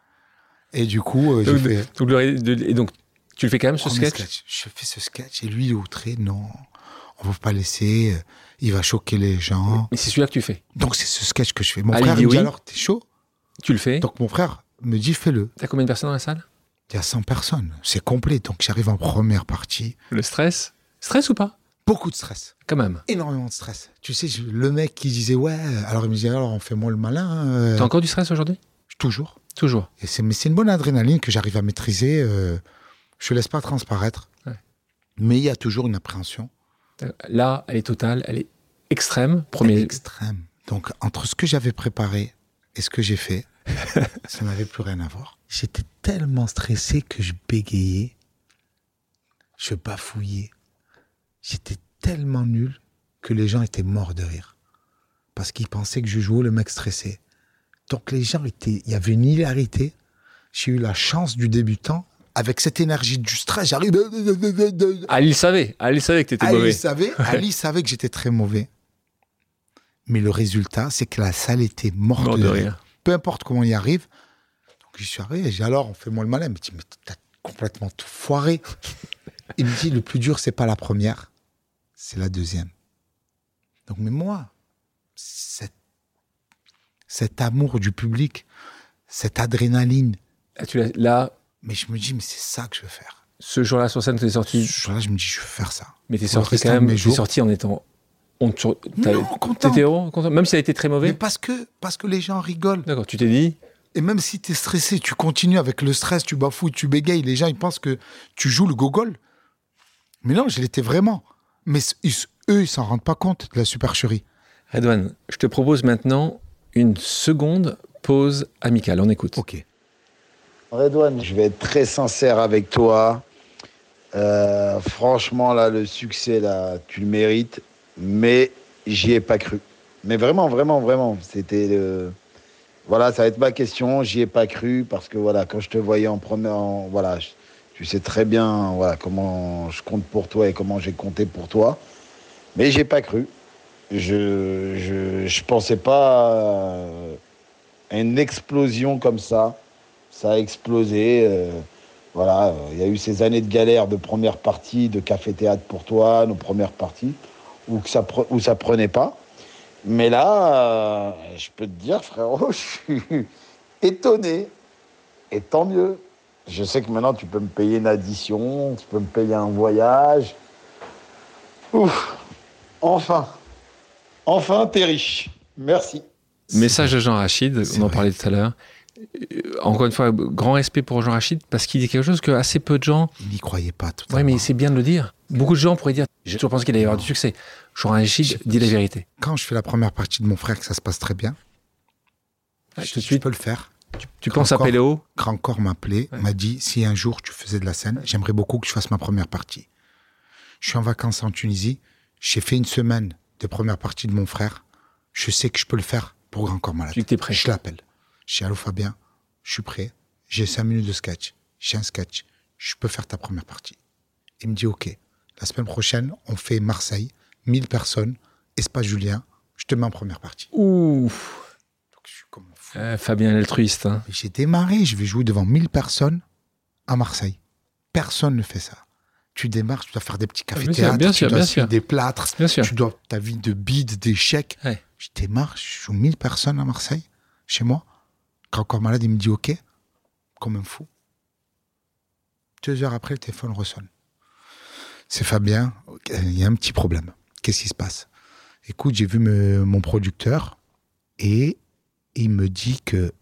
Et du coup, euh, j'ai Donc, fait... donc, le- de- et donc, tu le fais quand même ce Premier sketch? Je fais ce sketch et lui, il est outré. Non, on ne va pas laisser. euh, Il va choquer les gens. Mais c'est celui-là que tu fais. Donc, c'est ce sketch que je fais. Mon Ali frère dit me dit oui. alors, t'es chaud? Tu le fais. Donc, mon frère me dit, fais-le. T'as combien de personnes dans la salle? Il y a cent personnes. C'est complet. Donc, j'arrive en première partie. Le stress? Stress ou pas? Beaucoup de stress. Quand même. Énormément de stress. Tu sais, je- le mec qui disait, ouais, alors il me disait, alors on fait moi le malin. euh, T'as encore du stress aujourd'hui? Toujours. Toujours. Et c'est, mais c'est une bonne adrénaline que j'arrive à maîtriser. euh, je ne laisse pas transparaître. Ouais. Mais il y a toujours une appréhension. Là, elle est totale, elle est extrême. Elle Premier. est extrême. Donc, entre ce que j'avais préparé et ce que j'ai fait, ça n'avait plus rien à voir. J'étais tellement stressé que je bégayais. Je bafouillais. J'étais tellement nul que les gens étaient morts de rire. Parce qu'ils pensaient que je jouais le mec stressé. Donc, les gens étaient... Il y avait une hilarité. J'ai eu la chance du débutant. Avec cette énergie du stress, j'arrive... Ali le savait. Ali savait que t'étais Ali mauvais. savait, Ali savait que j'étais très mauvais. Mais le résultat, c'est que la salle était morte Mort de de rire. rire. Peu importe comment on y arrive. Donc, j'y suis arrivé. J'ai dit, alors, on fait moi le malin. Il me dit, mais t'as complètement tout foiré. Il me dit, le plus dur, c'est pas la première, c'est la deuxième. Donc, mais moi, cet, cet amour du public, cette adrénaline, Ah, tu l'as- Là, mais je me dis, mais c'est ça que je veux faire. ce jour-là sur scène, t'es Ce sorti. jour-là, je me dis, je veux faire ça. Mais t'es Pour sorti rester quand un de même. mes T'es jours. sorti en étant. On te- t'as- Non, content. T'étais heureux, content, même si ça a été très Mais mauvais. parce que, parce que les gens rigolent. D'accord. Tu t'es dit. Et même si tu es stressé, tu continues avec le stress, tu bafouilles, tu bégayes, les gens ils pensent que tu joues le gogol. Mais non, je l'étais vraiment. Mais c- ils- eux, ils s'en rendent pas compte de la supercherie. Redouane, je te propose maintenant une seconde pause amicale. On écoute. Ok. Redouane, je vais être très sincère avec toi. Euh, franchement, là, le succès, là, tu le mérites, mais j'y ai pas cru. Mais vraiment, vraiment, vraiment, c'était le... Voilà, ça va être ma question. J'y ai pas cru parce que voilà, quand je te voyais en première, en- voilà, je- tu sais très bien, voilà, comment je compte pour toi et comment j'ai compté pour toi. Mais j'ai pas cru. Je, je, je pensais pas euh, à une explosion comme ça. Ça a explosé. euh, voilà, euh, il y a eu ces années de galère de première partie, de café-théâtre pour toi, nos premières parties, où, que ça, pre- où ça prenait pas. Mais là, euh, je peux te dire, frérot, je suis étonné. Et tant mieux. Je sais que maintenant, tu peux me payer une addition, tu peux me payer un voyage. Ouf, enfin. Enfin, t'es riche. Merci. Message de Jean Rachid, C'est on en vrai. parlait tout à l'heure. encore une fois, grand respect pour Jean Rachid, parce qu'il dit quelque chose que assez peu de gens... Il n'y croyait pas tout à Oui, mais c'est bien de le dire. Beaucoup de gens pourraient dire, j'ai toujours pensé qu'il allait y avoir du succès. Jean Rachid dit la vérité. Quand je fais la première partie de mon frère, que ça se passe très bien, Ah, je, tout de je suite, peux le faire. tu, tu penses à Grand Péléo. Grand Corps m'a appelé, Ouais. m'a dit, si un jour tu faisais de la scène, j'aimerais beaucoup que je fasse ma première partie. Je suis en vacances en Tunisie, j'ai fait une semaine de première partie de mon frère, je sais que je peux le faire pour Grand Corps Malade. Tu dis que t'es prêt. Je l'appelle. Je dis, allô Fabien, je suis prêt, j'ai cinq minutes de sketch, j'ai un sketch, je peux faire ta première partie. Il me dit, ok, la semaine prochaine, on fait Marseille, mille personnes, Espace Julien, je te mets en première partie. Ouf. Donc, je suis comme un fou. Euh, Fabien l'altruiste. Hein. J'ai démarré, je vais jouer devant mille personnes à Marseille. Personne ne fait ça. Tu démarres, tu dois faire des petits Bien sûr, cafés-théâtres, bien tu sûr, dois bien suivre sûr. des plâtres, Bien sûr. tu dois ta vie de bide, d'échecs. Ouais. Je démarre, je joue mille personnes à Marseille, chez moi. Quand Corps Malade, il me dit OK, comme un fou. Deux heures après, le téléphone ressonne. C'est Fabien, il y a un petit problème. Qu'est-ce qui se passe? Écoute, j'ai vu me- mon producteur et il me dit que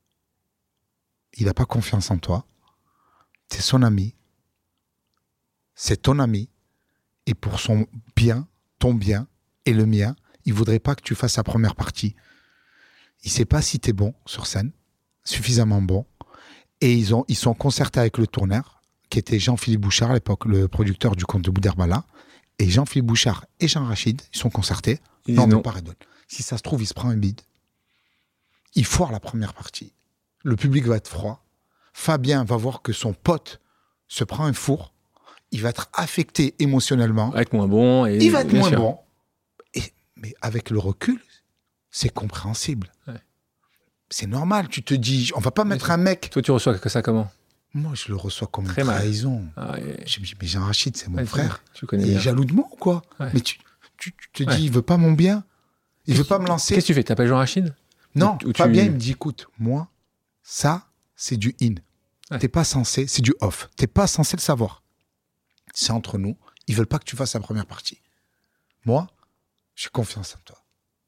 il n'a pas confiance en toi. T'es son ami. C'est ton ami. Et pour son bien, ton bien et le mien, il voudrait pas que tu fasses sa première partie. Il sait pas si t'es bon sur scène, suffisamment bon. Et ils, ont, ils sont concertés avec le tourneur, qui était Jean-Philippe Bouchard à l'époque, le producteur du Comte de Boudherbala. Et Jean-Philippe Bouchard et Jean Rachid, ils sont concertés. Ils non, disent mais non. pas Redon. Si ça se trouve, il se prend un bide. Il foire la première partie. Le public va être froid. Fabien va voir que son pote se prend un four. Il va être affecté émotionnellement. Avec moins bon. Et, Il va être bien moins sûr. bon. Et, mais avec le recul, c'est compréhensible. Ouais. C'est normal. Tu te dis, on va pas mettre un mec. Toi, tu reçois que ça comment? Moi, je le reçois comme Très une mal. trahison. Ah, et- Je me dis, mais Jean Rachid, c'est mon ouais, frère. Tu connais Il est bien. jaloux de moi ou quoi? Ouais. Mais tu, tu, tu te dis, Ouais. il veut pas mon bien. Il veut pas me lancer. Qu'est-ce que tu fais? T'appelles Jean Rachid? Non, Ou- ou tu- Fabien, il me dit, écoute, moi, ça, c'est du in. Ouais. T'es pas censé, c'est du off. T'es pas censé le savoir. C'est entre nous. Ils veulent pas que tu fasses la première partie. Moi, j'ai confiance en toi.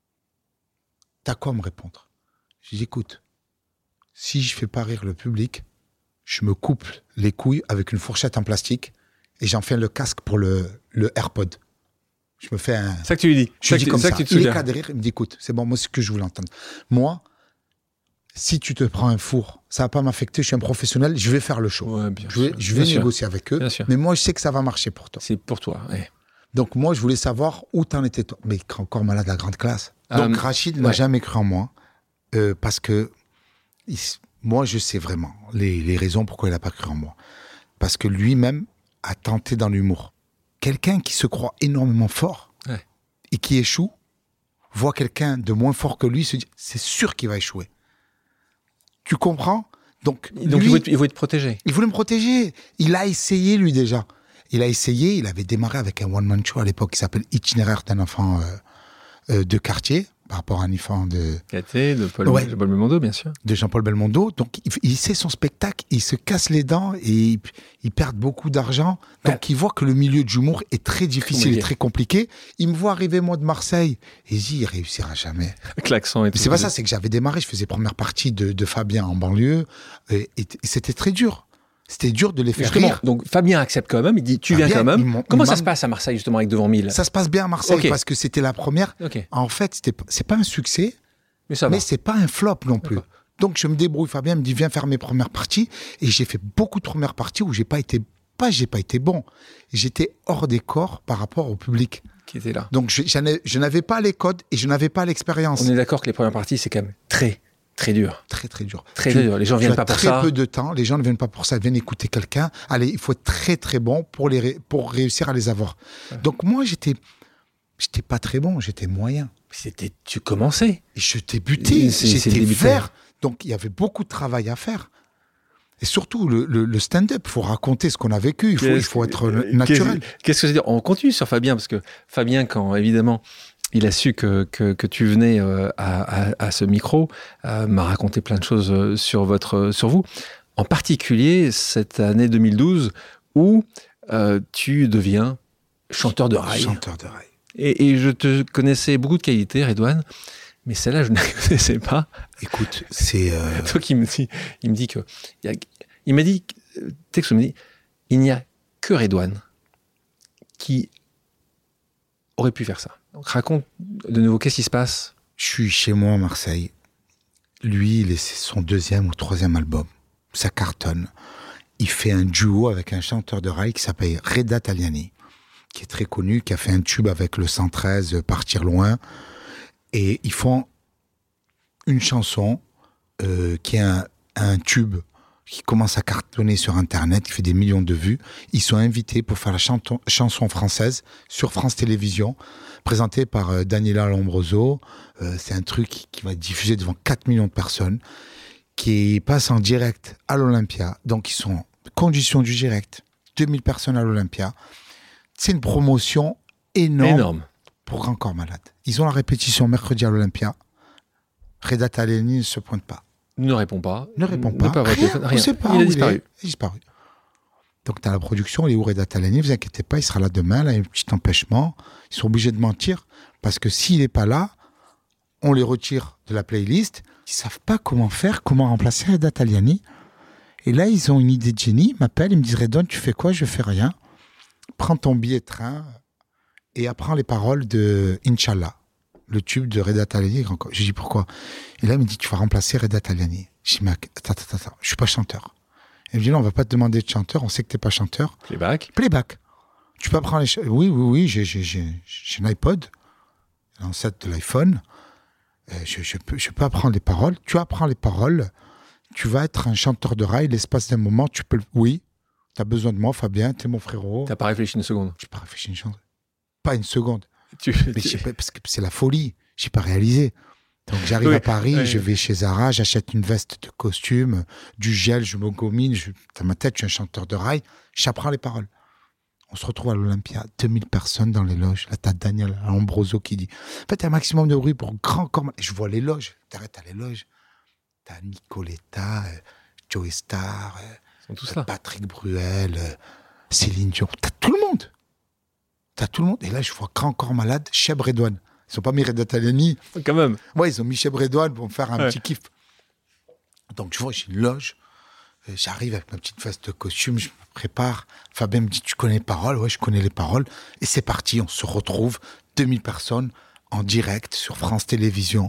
T'as quoi à me répondre? Je dis, écoute, si je fais pas rire le public, je me coupe les couilles avec une fourchette en plastique et j'en fais le casque pour le, le AirPod. Je me fais un... C'est ça que tu lui dis. Je C'est lui ça dis que- comme c'est ça. ça que tu te Il est souviens. cas de rire, il me dit, écoute, c'est bon, moi, c'est ce que je voulais entendre. Moi, si tu te prends un four, ça va pas m'affecter, je suis un professionnel, je vais faire le show. Ouais, bien je vais, sûr. je vais Bien sûr. négocier avec eux, Bien sûr. mais moi, je sais que ça va marcher pour toi. C'est pour toi. Ouais. Donc, moi, je voulais savoir où t'en étais, toi. Mais encore malade à grande classe. Donc, Euh, Rachid n'a ouais. jamais cru en moi, euh, parce que il s- moi, je sais vraiment les, les raisons pourquoi il n'a pas cru en moi. Parce que lui-même a tenté dans l'humour. Quelqu'un qui se croit énormément fort Ouais. et qui échoue, voit quelqu'un de moins fort que lui, se dit, c'est sûr qu'il va échouer. Tu comprends? Donc, Donc, lui, il, voulait te, il voulait te protéger. il voulait me protéger. Il a essayé, lui, déjà. Il a essayé, il avait démarré avec un one-man show à l'époque qui s'appelle Itinéraire d'un enfant euh, euh, de quartier, par rapport à un enfant de, Caté, de Paul, Ouais. de Paul Belmondo, bien sûr. de Jean-Paul Belmondo. Donc, il, il sait son spectacle, il se casse les dents et il, il perd beaucoup d'argent. Donc, Ouais. il voit que le milieu de l'humour est très difficile compliqué. et très compliqué. Il me voit arriver, moi, de Marseille, et il dit, il réussira jamais. Avec l'accent et tout. Mais c'est pas ça, c'est que j'avais démarré, je faisais première partie de, de Fabien en banlieue, et, et- et c'était très dur. C'était dur de les faire Justement, rire. donc Fabien accepte quand même, il dit tu viens Fabien, quand même. ils m'ont- Comment ils ça m'ont- se passe à Marseille justement avec devant mille? Ça se passe bien à Marseille Ok. parce que c'était la première. Ok, En fait, c'était, c'est pas un succès, mais ça va. mais c'est pas un flop non plus. D'accord. Donc je me débrouille. Fabien me dit viens faire mes premières parties et j'ai fait beaucoup de premières parties où j'ai pas été pas j'ai pas été bon. J'étais hors des corps par rapport au public. Qui était là. Donc je, j'en ai- je n'avais pas les codes et je n'avais pas l'expérience. On est d'accord que les premières parties c'est quand même très très dur. Très très dur. Très Tu- dur. Les gens tu viennent as pas pour très ça. peu de temps. Les gens ne viennent pas pour ça. Ils viennent écouter quelqu'un. Allez, il faut être très très bon pour les ré- pour réussir à les avoir. Ouais. Donc moi j'étais j'étais pas très bon. J'étais moyen. C'était tu commençais. Et je débutais, C'est- c'est j'étais le début de vert. Donc, il y avait beaucoup de travail à faire. Et surtout, le, le- le stand-up, il faut raconter ce qu'on a vécu, il faut, il faut être euh, naturel. Qu'est-ce, qu'est-ce que c'est dire? On continue sur Fabien parce que Fabien, quand évidemment il a su que, que, que tu venais euh, à, à, à ce micro, euh, m'a raconté plein de choses euh, sur votre sur vous. En particulier cette année deux mille douze où euh, tu deviens chanteur de rail. Chanteur de rail. Et, et je te connaissais beaucoup de qualités, Redouane, Mais celle-là, je ne la connaissais pas. Écoute, c'est... Euh... Donc, il me dit, il me dit que... Il, y a, il m'a dit, texte me dit, il n'y a que Redouane qui aurait pu faire ça. Donc, raconte de nouveau, qu'est-ce qui se passe? Je suis chez moi à Marseille. Lui, il est son deuxième ou troisième album. Ça cartonne. Il fait un duo avec un chanteur de rail qui s'appelle Reda Taliani, qui est très connu, qui a fait un tube avec le cent treize, Partir loin. Et ils font une chanson euh, qui est un, un tube qui commence à cartonner sur Internet, qui fait des millions de vues. Ils sont invités pour faire la chanton, chanson française sur France Télévisions, présentée par euh, Daniela Lombroso. Euh, c'est un truc qui, qui va être diffusé devant quatre millions de personnes, qui passe en direct à l'Olympia. Donc, ils sont conditions du direct. deux mille personnes à l'Olympia. C'est une promotion énorme, énorme. Pour Grand Corps Malade. Ils ont la répétition mercredi à l'Olympia. Reda Taliani ne se pointe pas. Ne répond pas. Ne répond pas. pas rien, rien. Sait pas il a disparu. Il, il a disparu. Donc, tu as la production, il est où Reda Taliani? Ne vous inquiétez pas, il sera là demain. Là, il y a un petit empêchement. Ils sont obligés de mentir parce que s'il n'est pas là, on les retire de la playlist. Ils ne savent pas comment faire, comment remplacer Reda Taliani. Et là, ils ont une idée de génie. Ils m'appellent, ils me disent Redouane, tu fais quoi? Je fais rien. Prends ton billet de train et apprends les paroles de Inch'Allah, le tube de Reda Taliani. Je dis pourquoi? Et là, il me dit tu vas remplacer Reda Taliani. Je dis mais attends, attends, attends, je suis pas chanteur. Il me dit non, on va pas te demander de chanteur, on sait que t'es pas chanteur. Playback. Playback. Tu peux apprendre les ch- Oui, oui, oui, j'ai, j'ai, j'ai, j'ai un iPod, l'ancêtre de l'iPhone. Euh, je, je, peux, je peux apprendre les paroles. Tu apprends les paroles. Tu vas être un chanteur de rail. L'espace d'un moment, tu peux. Oui, tu as besoin de moi, Fabien. T'es mon frérot. T'as pas réfléchi une seconde. J'ai pas réfléchi une seconde. Pas une seconde. Tu, Mais tu... j'ai pas, parce que c'est la folie. J'ai pas réalisé. Donc j'arrive oui, à Paris, oui. Je vais chez Zara, j'achète une veste de costume, du gel, je me gomine. Je... Dans ma tête, je suis un chanteur de rail. J'apprends les paroles. On se retrouve à l'Olympia, deux mille personnes dans les loges. Là, t'as Daniel Lombroso qui dit en fait, t'as un maximum de bruit pour Grand Corps. Et je vois les loges. T'arrêtes à les loges. T'as Nicoletta, euh, Joey Star, euh, tous là. Patrick Bruel, euh, Céline Dion. T'as tout le monde. T'as tout le monde. Et là, je vois Grand Corps Malade, Cheb Redouane. Ils n'ont pas mis Reda Taliani. Quand même. Ouais, ils ont mis Cheb Redouane pour me faire un ouais. petit kiff. Donc, je vois, j'ai une loge. J'arrive avec ma petite veste de costume, je me prépare. Fabien me dit, tu connais les paroles? Ouais, je connais les paroles. Et c'est parti, on se retrouve, deux mille personnes en direct sur France Télévisions.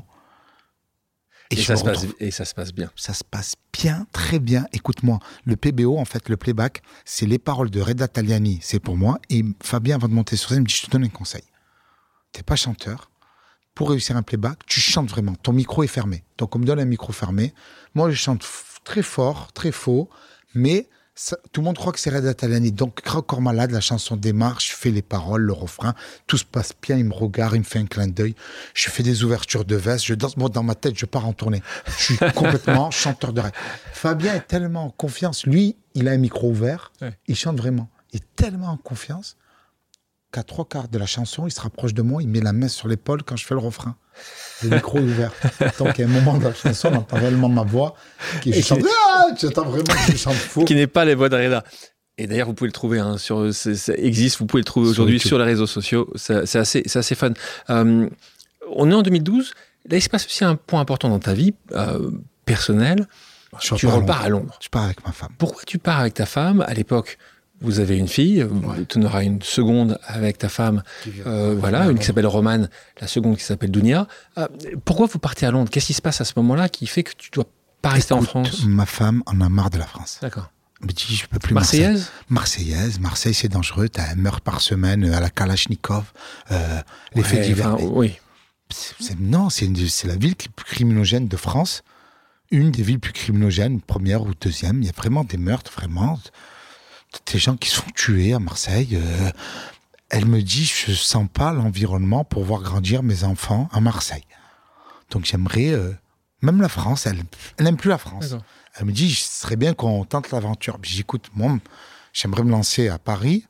Et, et, ça se passe, et ça se passe bien. Ça se passe bien, très bien. Écoute-moi, le P B O, en fait, le playback, c'est les paroles de Reda Taliani, c'est pour moi. Et Fabien, avant de monter sur scène, il me dit, je te donne un conseil. T'es pas chanteur. Pour réussir un playback, tu chantes vraiment. Ton micro est fermé. Donc, on me donne un micro fermé. Moi, je chante f- très fort, très faux, mais ça, tout le monde croit que c'est Reda Taliani. Donc, Grand Corps Malade, la chanson démarre, je fais les paroles, le refrain, tout se passe bien, il me regarde, il me fait un clin d'œil, je fais des ouvertures de veste, je danse, moi, dans ma tête, je pars en tournée. Je suis complètement chanteur de rêve. Fabien est tellement en confiance. Lui, il a un micro ouvert, ouais. Il chante vraiment. Il est tellement en confiance qu'à trois quarts de la chanson, il se rapproche de moi, il met la main sur l'épaule quand je fais le refrain. Le micro est ouvert. Donc, il y a un moment dans la chanson, on entend réellement ma voix, qui je chante, ah, j'entends vraiment que je chante faux. Qui n'est pas les voix de Reda. Et d'ailleurs, vous pouvez le trouver, hein, sur, ça existe, vous pouvez le trouver aujourd'hui sur, sur les réseaux sociaux. C'est, c'est, assez, c'est assez fun. Euh, on est en deux mille douze. Là, il se passe aussi un point important dans ta vie euh, personnelle. Je tu repars à Londres. Je pars avec ma femme. Pourquoi tu pars avec ta femme? À l'époque, vous avez une fille, ouais. Tu en auras une seconde avec ta femme, euh, voilà, une qui s'appelle Romane, la seconde qui s'appelle Dounia. Euh, pourquoi vous partez à Londres? Qu'est-ce qui se passe à ce moment-là qui fait que tu ne dois pas rester Écoute, en France? Ma femme en a marre de la France. D'accord. Elle me dit, je peux plus. Marseillaise? Marseille. Marseillaise. Marseille, c'est dangereux. Tu as un meurtre par semaine à la Kalachnikov. Euh, les ouais, faits divers. Enfin, oui. C'est, c'est, non, c'est, une, c'est la ville la plus criminogène de France. Une des villes plus criminogènes, première ou deuxième. Il y a vraiment des meurtres, vraiment. Des gens qui sont tués à Marseille. Euh, elle me dit, je sens pas l'environnement pour voir grandir mes enfants à Marseille. Donc j'aimerais, euh, même la France, elle, elle n'aime plus la France. D'accord. Elle me dit, ce serait bien qu'on tente l'aventure. Puis j'écoute, moi, j'aimerais me lancer à Paris.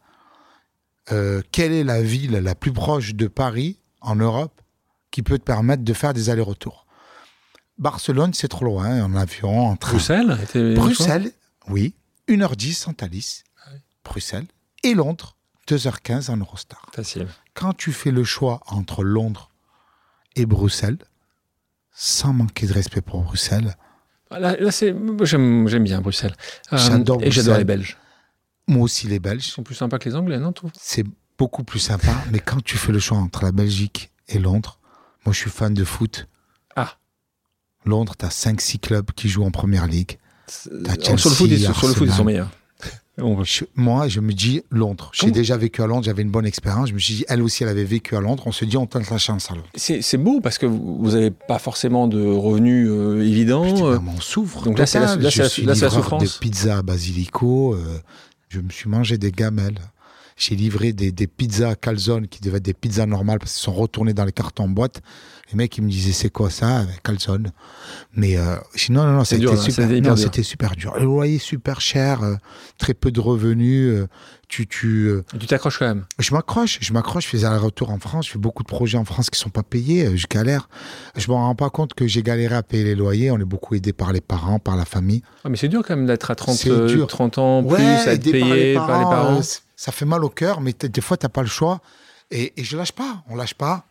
Euh, quelle est la ville la plus proche de Paris en Europe qui peut te permettre de faire des allers-retours? Barcelone, c'est trop loin, en avion, en train. Bruxelles était Bruxelles, oui, une heure dix en Thalys. Bruxelles, et Londres, deux heures quinze en Eurostar. Facile. Quand tu fais le choix entre Londres et Bruxelles, sans manquer de respect pour Bruxelles. Là, là c'est, j'aime, j'aime bien Bruxelles. Euh, J'adore et j'adore Bruxelles. les Belges. Moi aussi, les Belges. Ils sont plus sympas que les Anglais, non, tu C'est beaucoup plus sympa. Mais quand tu fais le choix entre la Belgique et Londres, moi, je suis fan de foot. Ah. Londres, tu as cinq six clubs qui jouent en première ligue. T'as Oh, sur le foot, ils, Chelsea, sur le foot, ils sont Arsenal. meilleurs. On- Je- moi, je me dis Londres. J'ai Comment déjà vécu à Londres, j'avais une bonne expérience. Je me suis dit, elle aussi, elle avait vécu à Londres. On se dit, on tente la chance à Londres. C'est, c'est beau parce que vous n'avez pas forcément de revenus euh, évidents. Putain, euh, mais on souffre. donc là, c'est la- total. là, c'est Je la- suis là, c'est la livreur souffrance. de pizza à basilico. euh, je me suis mangé des gamelles. J'ai livré des, des pizzas calzone qui devaient être des pizzas normales parce qu'ils sont retournés dans les cartons en boîte. Les mecs, ils me disaient, c'est quoi ça? Calzone. Mais euh, sinon, non, non, C'est c'était dur, là, super, c'est hyper non, dur. c'était super dur. Le loyer super cher, euh, très peu de revenus. euh, tu, tu, euh, Tu t'accroches quand même. je m'accroche, je m'accroche, je faisais un retour en France, je fais beaucoup de projets en France qui sont pas payés, euh, je galère. Je me rends pas compte que j'ai galéré à payer les loyers, on est beaucoup aidé par les parents, par la famille. Ah, mais c'est dur quand même d'être à trente, C'est euh, dur. trente ans plus, Ouais, à être aidé par les payé par les parents. euh, c- ça fait mal au cœur, mais t- des fois t'as pas le choix. Et, et je lâche pas, on lâche pas,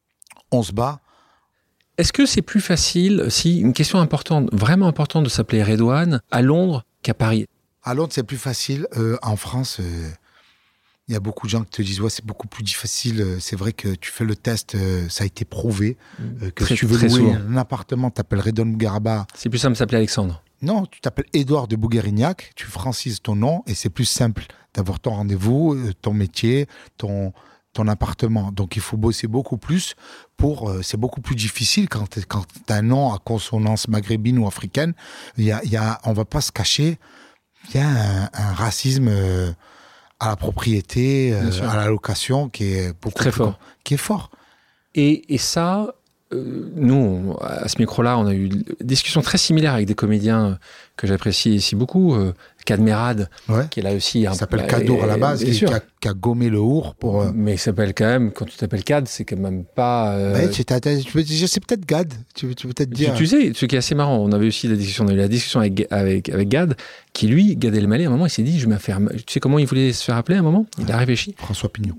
on se bat. Est-ce que c'est plus facile, si une question importante, vraiment importante de s'appeler Redouane, à Londres qu'à Paris? À Londres, c'est plus facile. Euh, en France, euh, il y a beaucoup de gens qui te disent ouais, c'est beaucoup plus difficile. Euh, C'est vrai que tu fais le test, euh, ça a été prouvé. Euh, que Très- si tu veux très louer souvent. un appartement, t'appelles Redouane Bougaraba. C'est plus simple de s'appeler Alexandre. Non, tu t'appelles Édouard de Bouguerignac, tu francises ton nom et c'est plus simple d'avoir ton rendez-vous, euh, ton métier, ton, ton appartement. Donc il faut bosser beaucoup plus pour. Euh, c'est beaucoup plus difficile quand tu as un nom à consonance maghrébine ou africaine. Il y a, il y a, on va pas se cacher, il y a un, un racisme euh, à la propriété, euh, Bien sûr. à la location qui est beaucoup Très plus fort. com- qui est fort. Et, et ça, euh, nous, on- à ce micro-là, on a eu des discussions très similaires avec des comédiens que j'apprécie ici beaucoup. Euh, Kad Merad, Ouais. qui est là aussi. un- Il s'appelle bah, Kadour à la et- base, bien qui, sûr. qui a, qui a gommé le our pour. euh, Mais il s'appelle quand même, quand tu t'appelles Kad, c'est quand même pas. euh, Ouais, tu t'as- t'as- tu peux- je sais peut-être Gad, tu, tu peux peut-être Tu, dire. tu sais, ce qui est assez marrant, on avait aussi la discussion, on a eu la discussion avec, avec, avec Gad, qui lui, Gad Elmaleh, à un moment, il s'est dit, je vais me faire. Tu sais comment il voulait se faire appeler à un moment? Il a réfléchi. François Pignon.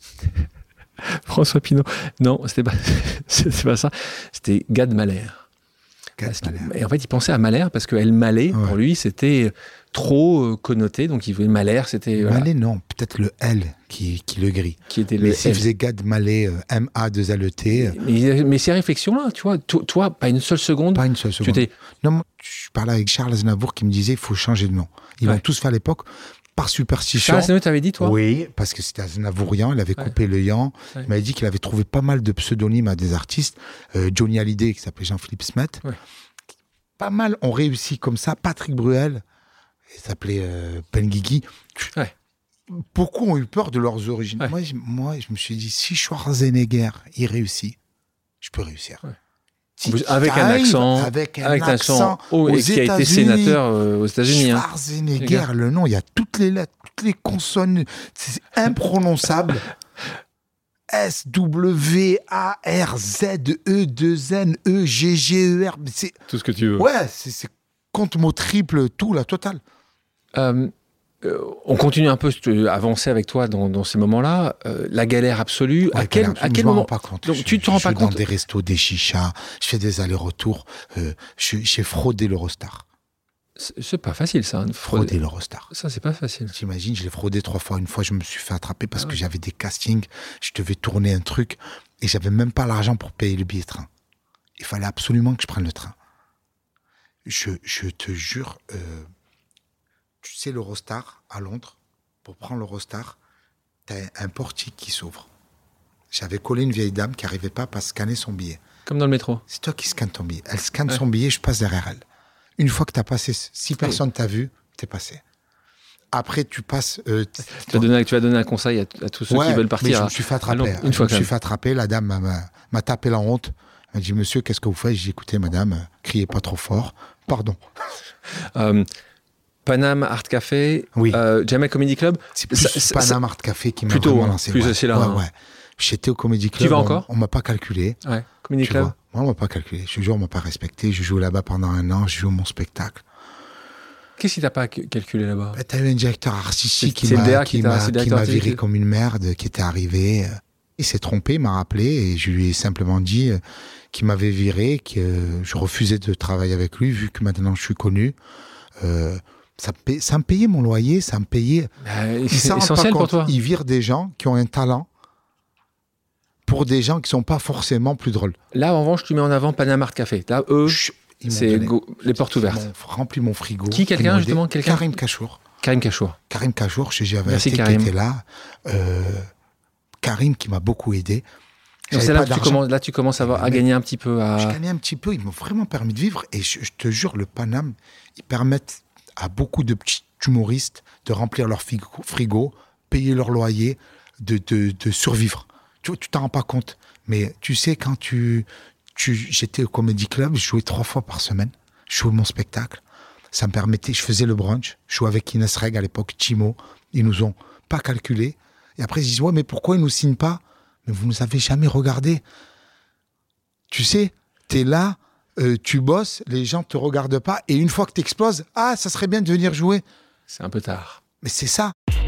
François Pinault. Non, c'était pas, c'était pas ça. C'était Gad Mahler. Gad Parce que- Mahler. Et en fait, il pensait à Mahler parce que El Malais, Ouais. pour lui, c'était trop euh, connoté. Donc, il voulait Mahler, c'était. Voilà, Malais, non, peut-être le L qui, qui le grille. qui était le. Mais s'il L. faisait Gad Malais, euh, M A deux L E T, euh, Mais, mais ces réflexions-là, tu vois, to- toi, pas une seule seconde, pas une seule tu seconde. t'es. Non, moi, je parlais avec Charles Aznavour qui me disait il faut changer de nom. Ils Ouais. l'ont tous fait à l'époque par superstition. Charles Aznavour, t'avais dit, toi? Oui, parce que c'était Aznavourian, il avait Ouais. coupé le yan. Ouais. Il m'avait dit qu'il avait trouvé pas mal de pseudonymes à des artistes. Euh, Johnny Hallyday, qui s'appelait Jean-Philippe Smet. Ouais. Pas mal ont réussi comme ça. Patrick Bruel, il s'appelait euh, Benguigui. Ouais. Beaucoup ont eu peur de leurs origines. Ouais. Moi, je, moi, je me suis dit, si Schwarzenegger, il réussit, je peux réussir. Ouais. Si En plus, tu avec un arrives accent, avec un Avec un accent accent oh, aux et qui a été États-Unis, sénateur euh, aux États-Unis. Hein. Schwarzenegger, le nom, il y a toutes les lettres, toutes les consonnes, c'est imprononçable. S W A R Z E deux N E G G E R. C'est Tout ce que tu veux. ouais, c'est c'est compte mot triple, tout la totale. Euh, euh, on continue un peu euh, à avancer avec toi dans, dans ces moments-là. Euh, la galère absolue. à Ouais, quel, galère, à je quel m'en rends moment pas compte. Donc, Je- tu te rends je pas vais dans compte des restos, des chichas, je fais des allers-retours. euh, je- J'ai fraudé l'Eurostar. C'est c'est pas facile, ça. hein, de frauder. Fraudé l'Eurostar. Ça, c'est pas facile. T'imagines, je l'ai fraudé trois fois. Une fois, je me suis fait attraper parce Ah que ouais. j'avais des castings. Je devais tourner un truc et j'avais même pas l'argent pour payer le billet de train. Il fallait absolument que je prenne le train. Je, je te jure, euh, tu sais, l'Eurostar à Londres, pour prendre l'Eurostar, t'as un portique qui s'ouvre. J'avais collé une vieille dame qui n'arrivait pas à scanner son billet. Comme dans le métro. C'est toi qui scannes ton billet. Elle scanne Ouais. son billet, je passe derrière elle. Une fois que tu as passé, si personne t'a vu, t'es passé. Après, tu passes. euh, t- Tu vas, donner, tu vas donner un conseil à, à tous ceux Ouais, qui veulent mais partir. je à- me suis fait à attraper. Londres. Je Une fois me quand suis même. fait attraper. La dame m'a- m'a m'a tapé la honte. Elle m'a dit, monsieur, qu'est-ce que vous faites? J'ai dit, écoutez, madame, euh, criez pas trop fort. Pardon. Euh, Paname Art Café, Oui. euh, Jamel Comedy Club. C'est plus Ça- ça- Panama Art Café qui m'a Plutôt, vraiment hein, lancé. plus ouais. c'est là, Ouais, hein. ouais. J'étais au Comedy Club. vas on- encore On m'a pas calculé. Ouais, Comedy Tu Club. vois. Moi, on m'a pas calculé. Je te jure, on m'a pas respecté. Je joue là-bas pendant un an. Je joue mon spectacle. Qu'est-ce qui t'a pas cal- calculé là-bas? Bah, t'as eu un directeur artistique C'est- qui c'est le m'a D A qui qui t'a- m'a- c'est le qui directeur m'a viré artistique. comme une merde, qui était arrivé. Il s'est trompé, il m'a rappelé et je lui ai simplement dit euh, qu'il m'avait viré, que euh, je refusais de travailler avec lui vu que maintenant je suis connu. Euh, ça, me pay- ça me payait mon loyer, ça me payait. Euh, Il c'est s'en rend essentiel pas pour compte. toi. Il vire des gens qui ont un talent pour des gens qui sont pas forcément plus drôles. Là, en revanche, tu mets en avant Panama Café. Là, eux, Chut, ils m'ont c'est donné- go- les portes ils ouvertes. m'ont rempli mon frigo. Qui, quelqu'un, Ils m'ont aidé. justement, quelqu'un Karim Kachour. Karim Kachour. Karim Kachour, chez J'avais Merci, été, Karim. qui était là. Euh, Karim qui m'a beaucoup aidé. Donc, J'avais c'est là pas que tu d'argent. commences, là, tu commences à, avoir- à Mais- gagner un petit peu. À... Je gagnais un petit peu, ils m'ont vraiment permis de vivre. Et je, je te jure, le Paname, ils permettent à beaucoup de petits humoristes de remplir leur frigo, frigo payer leur loyer, de, de, de survivre. Tu vois, tu t'en rends pas compte. Mais tu sais, quand tu, tu j'étais au Comedy Club, je jouais trois fois par semaine. Je jouais mon spectacle. Ça me permettait, je faisais le brunch. Je jouais avec Inès Reg à l'époque, Timo. Ils nous ont pas calculé. Et après, ils disent, ouais, mais pourquoi ils nous signent pas? Mais vous nous avez jamais regardé. Tu sais, t'es là, euh, tu bosses, les gens te regardent pas. Et une fois que t'exploses, ah, ça serait bien de venir jouer. C'est un peu tard. Mais c'est ça.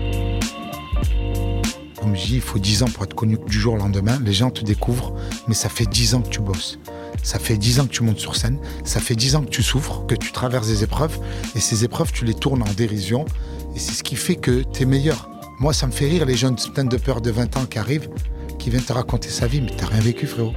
Comme je dis, il faut dix ans pour être connu du jour au lendemain. Les gens te découvrent, mais ça fait dix ans que tu bosses. Ça fait dix ans que tu montes sur scène. Ça fait dix ans que tu souffres, que tu traverses des épreuves. Et ces épreuves, tu les tournes en dérision. Et c'est ce qui fait que tu es meilleur. Moi, ça me fait rire les jeunes stand-uppers de vingt ans qui arrivent, qui viennent te raconter sa vie. Mais t'as rien vécu, frérot.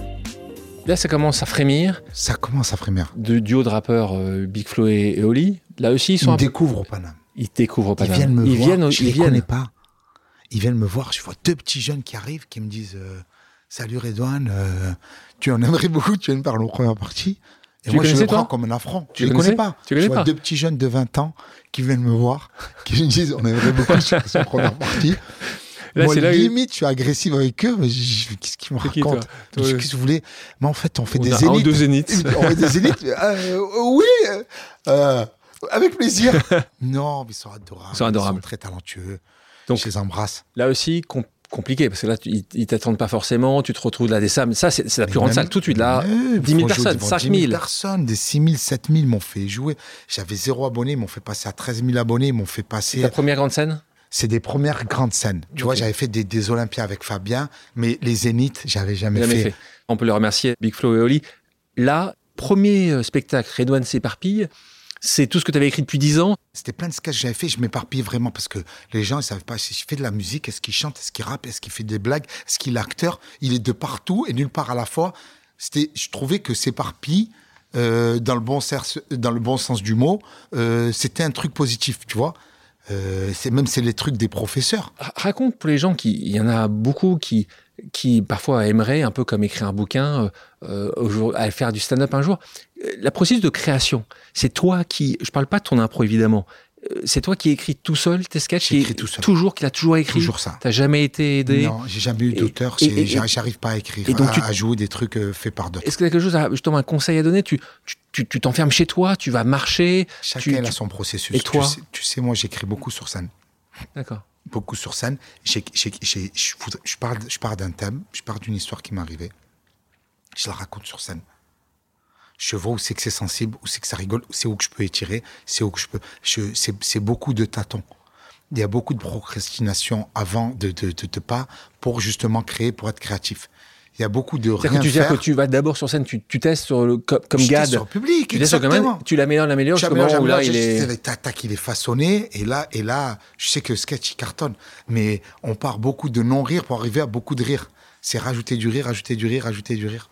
Là, ça commence à frémir. Ça commence à frémir. De duo de rappeurs euh, Big Flo et, et Oli. Là aussi, ils Ils sont me un peu- découvrent au Paname. Ils découvrent pas Ils viennent me voir, viennent, je ils les viennent. connais pas. Ils viennent me voir, je vois deux petits jeunes qui arrivent, qui me disent euh, « Salut Redouane, euh, tu en aimerais beaucoup, tu viens de parler en première partie. » Et Tu moi, les je connaissais, le prends toi comme un affront. Tu Je les les connais connaissais pas. Tu connais je vois pas deux petits jeunes de vingt ans qui viennent me voir, qui me disent « On aimerait beaucoup, je fasse en première partie. » Là, Moi, c'est là où- limite, je suis agressif avec eux. Mais je- je- qu'est-ce qu'ils me C'est qui, toi racontent? Toi, Je dis, ouais. Qu'est-ce que vous voulez? Mais en fait, on fait On des a un ou zéniths. deux zéniths. On fait des zéniths. Euh, oui, euh, euh, avec plaisir. Non, mais ils sont adorables. Ils sont adorables. Ils sont très talentueux. Donc- je les embrasse. Là aussi, com- compliqué, parce que là, tu- ils, ils t'attendent pas forcément, tu te retrouves là des salles. Ça, c'est c'est la plus Mais grande même- salle tout de suite. Là, Ouais, dix mille faut jouer personnes, devant cinq dix mille mille. personnes, des six mille, sept mille m'ont fait jouer. J'avais zéro abonné, ils m'ont fait passer à treize mille abonnés, ils m'ont fait C'est passer. ta première grande scène? C'est des premières grandes scènes. Tu Ok. vois, j'avais fait des, des Olympias avec Fabien, mais les Zéniths, j'avais jamais, Jamais fait. fait. On peut les remercier, Big Flo et Oli. Là, premier euh, spectacle, Redouane s'éparpille. C'est tout ce que tu avais écrit depuis dix ans. C'était plein de sketchs que j'avais fait. Je m'éparpille vraiment parce que les gens, ils savent pas si je fais de la musique, est-ce qu'il chante, est-ce qu'il rappe, est-ce qu'il fait des blagues, est-ce qu'il est acteur. Il est de partout et nulle part à la fois. C'était, je trouvais que s'éparpille, euh, dans le bon sens, dans le bon sens du mot, euh, c'était un truc positif, tu vois. Euh, c'est même c'est les trucs des professeurs. R- Raconte pour les gens qui, il y en a beaucoup qui, qui parfois aimeraient, un peu comme écrire un bouquin, euh, euh, au jour- à faire du stand-up un jour. Euh, La processus de création, c'est toi qui, je parle pas de ton impro évidemment, euh, c'est toi qui écris tout seul tes sketchs. J'écris qui- tout seul. Toujours, qu'il a toujours écrit. Toujours ça. T'as jamais été aidé. Non, j'ai jamais eu Et- d'auteur. et- c'est- et- j'arrive j'arrive pas à écrire, et donc à, tu- à jouer des trucs euh, faits par d'autres. Est-ce que tu as quelque chose, à, justement, un conseil à donner? Tu, tu, tu, tu t'enfermes chez toi, tu vas marcher. Chacun tu- il a tu- son processus. Et toi tu sais, tu sais, moi j'écris beaucoup sur scène. D'accord. Beaucoup sur scène. J'ai- j'ai- j'ai- je, voudrais- je parle, je pars d'un thème, je pars d'une histoire qui m'est arrivée. Je la raconte sur scène. Je vois où c'est que c'est sensible, où c'est que ça rigole, où c'est où que je peux étirer, c'est où que je peux. je- c'est, c'est beaucoup de tâtons. Il y a beaucoup de procrastination avant de, de, de, de pas pour justement créer, pour être créatif. Il y a beaucoup de C'est-à-dire rien que tu, faire. que tu vas d'abord sur scène, tu, tu testes sur le, comme, comme Je teste Gad. sur le public, Tu testes sur exactement. Gad, tu l'améliores, l'améliores, jusqu'au J'améliore, moment où là, j'améliore, il je- est. je- tac, tac, il est façonné, et là, et là, je sais que le sketch, il cartonne. Mais on part beaucoup de non-rire pour arriver à beaucoup de rire. C'est rajouter du rire, rajouter du rire, rajouter du rire.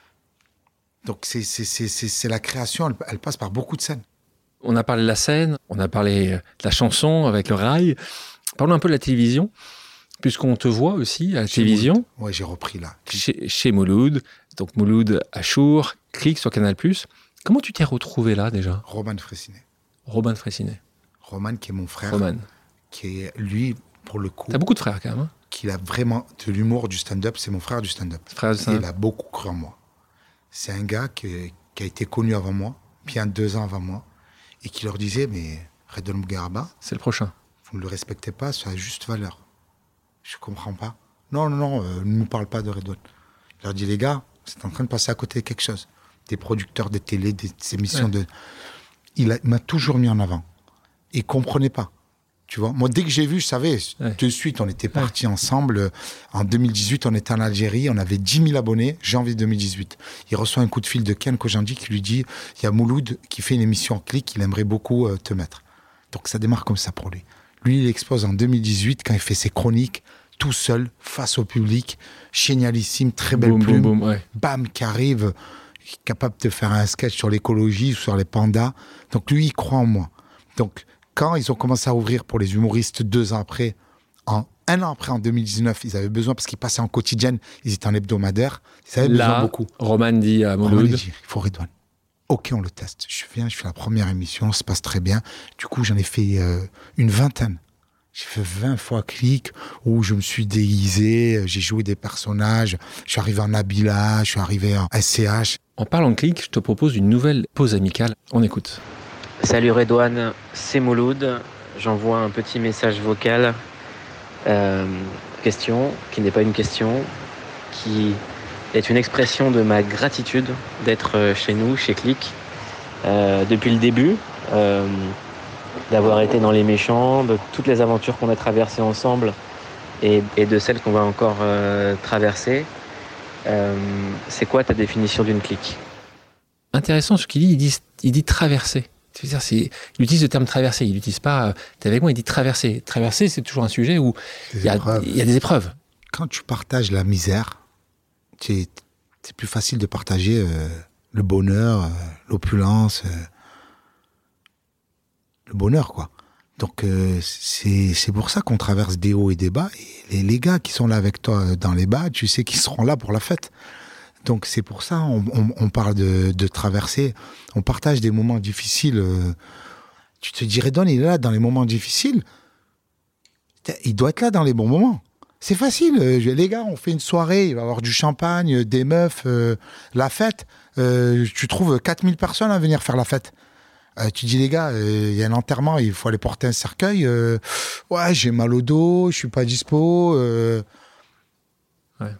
Donc, c'est, c'est, c'est, c'est, c'est la création, elle, elle passe par beaucoup de scènes. On a parlé de la scène, on a parlé de la chanson avec le rail. Parlons un peu de la télévision, puisqu'on te voit aussi à la Chez télévision, Mouloud. Ouais, j'ai repris là. chez, chez Mouloud. Donc Mouloud, Achour, Click sur Canal plus. Comment tu t'es retrouvé là déjà? Roman Fressinet. Robin de Fressinet. Roman, qui est mon frère, Roman. qui est, lui, pour le coup, T'as beaucoup de frères quand même. Hein, qu'il a vraiment de l'humour du stand-up. C'est mon frère du stand-up. frères de Et stand-up. il a beaucoup cru en moi. C'est un gars qui, qui a été connu avant moi, bien deux ans avant moi, et qui leur disait, mais Redouane Bougueraba, C'est le prochain. vous ne le respectez pas, ça a juste valeur. Je comprends pas. Non, non, non, euh, ne nous parle pas de Redouane. Il leur dit, les gars, c'est en train de passer à côté de quelque chose. Des producteurs, des télés, des, des émissions Ouais. de... Il, a- il m'a toujours mis en avant. Il comprenait pas. Tu vois, moi, dès que j'ai vu, je savais, ouais. de suite, on était partis ouais. ensemble. En deux mille dix-huit, on était en Algérie, on avait dix mille abonnés, janvier deux mille dix-huit. Il reçoit un coup de fil de Ken Kojandi qui lui dit, il y a Mouloud qui fait une émission en clic, il aimerait beaucoup euh, te mettre. Donc ça démarre comme ça pour lui. Lui, il expose en deux mille dix-huit, quand il fait ses chroniques, tout seul, face au public, génialissime, très belle boum, plume, boum, boum, ouais. bam, qui arrive, capable de faire un sketch sur l'écologie, sur les pandas. Donc lui, il croit en moi. Donc, quand ils ont commencé à ouvrir pour les humoristes deux ans après, en, un an après, en deux mille dix-neuf, ils avaient besoin, parce qu'ils passaient en quotidienne, ils étaient en hebdomadaire, ils avaient Là, besoin beaucoup. Roman dit à Mouloud. Il faut Redouane. Ok, on le teste. Je viens, je fais la première émission, ça se passe très bien. Du coup, j'en ai fait euh, une vingtaine. J'ai fait vingt fois clic, où je me suis déguisé, j'ai joué des personnages, je suis arrivé en Nabila, je suis arrivé en S C H. En parlant de clic, je te propose une nouvelle pause amicale. On écoute. Salut Redouane, c'est Mouloud. J'envoie un petit message vocal. Euh, question, qui n'est pas une question, qui est une expression de ma gratitude d'être chez nous, chez Click, euh, depuis le début, euh, d'avoir été dans les méchants, de toutes les aventures qu'on a traversées ensemble et, et de celles qu'on va encore euh, traverser. Euh, c'est quoi ta définition d'une clique ? Intéressant ce qu'il dit, il dit, il dit traverser. C'est-à-dire, c'est, il utilise le terme traverser, il n'utilise pas, t'es avec moi, il dit traverser. Traverser, c'est toujours un sujet où il y, y a des épreuves. Quand tu partages la misère, c'est, c'est plus facile de partager euh, le bonheur, euh, l'opulence, euh, le bonheur, quoi. Donc, euh, c'est, c'est pour ça qu'on traverse des hauts et des bas. Et les, les gars qui sont là avec toi dans les bas, tu sais qu'ils seront là pour la fête. Donc, c'est pour ça on, on, on parle de, de traverser. On partage des moments difficiles. Euh, tu te dis, Redouane, il est là dans les moments difficiles. Il doit être là dans les bons moments. C'est facile. Euh, les gars, on fait une soirée, il va y avoir du champagne, des meufs, euh, la fête. Euh, tu trouves quatre mille personnes à venir faire la fête. Euh, tu dis, les gars, il euh, y a un enterrement, il faut aller porter un cercueil. Euh, ouais, j'ai mal au dos, je suis pas dispo. Euh... Ouais.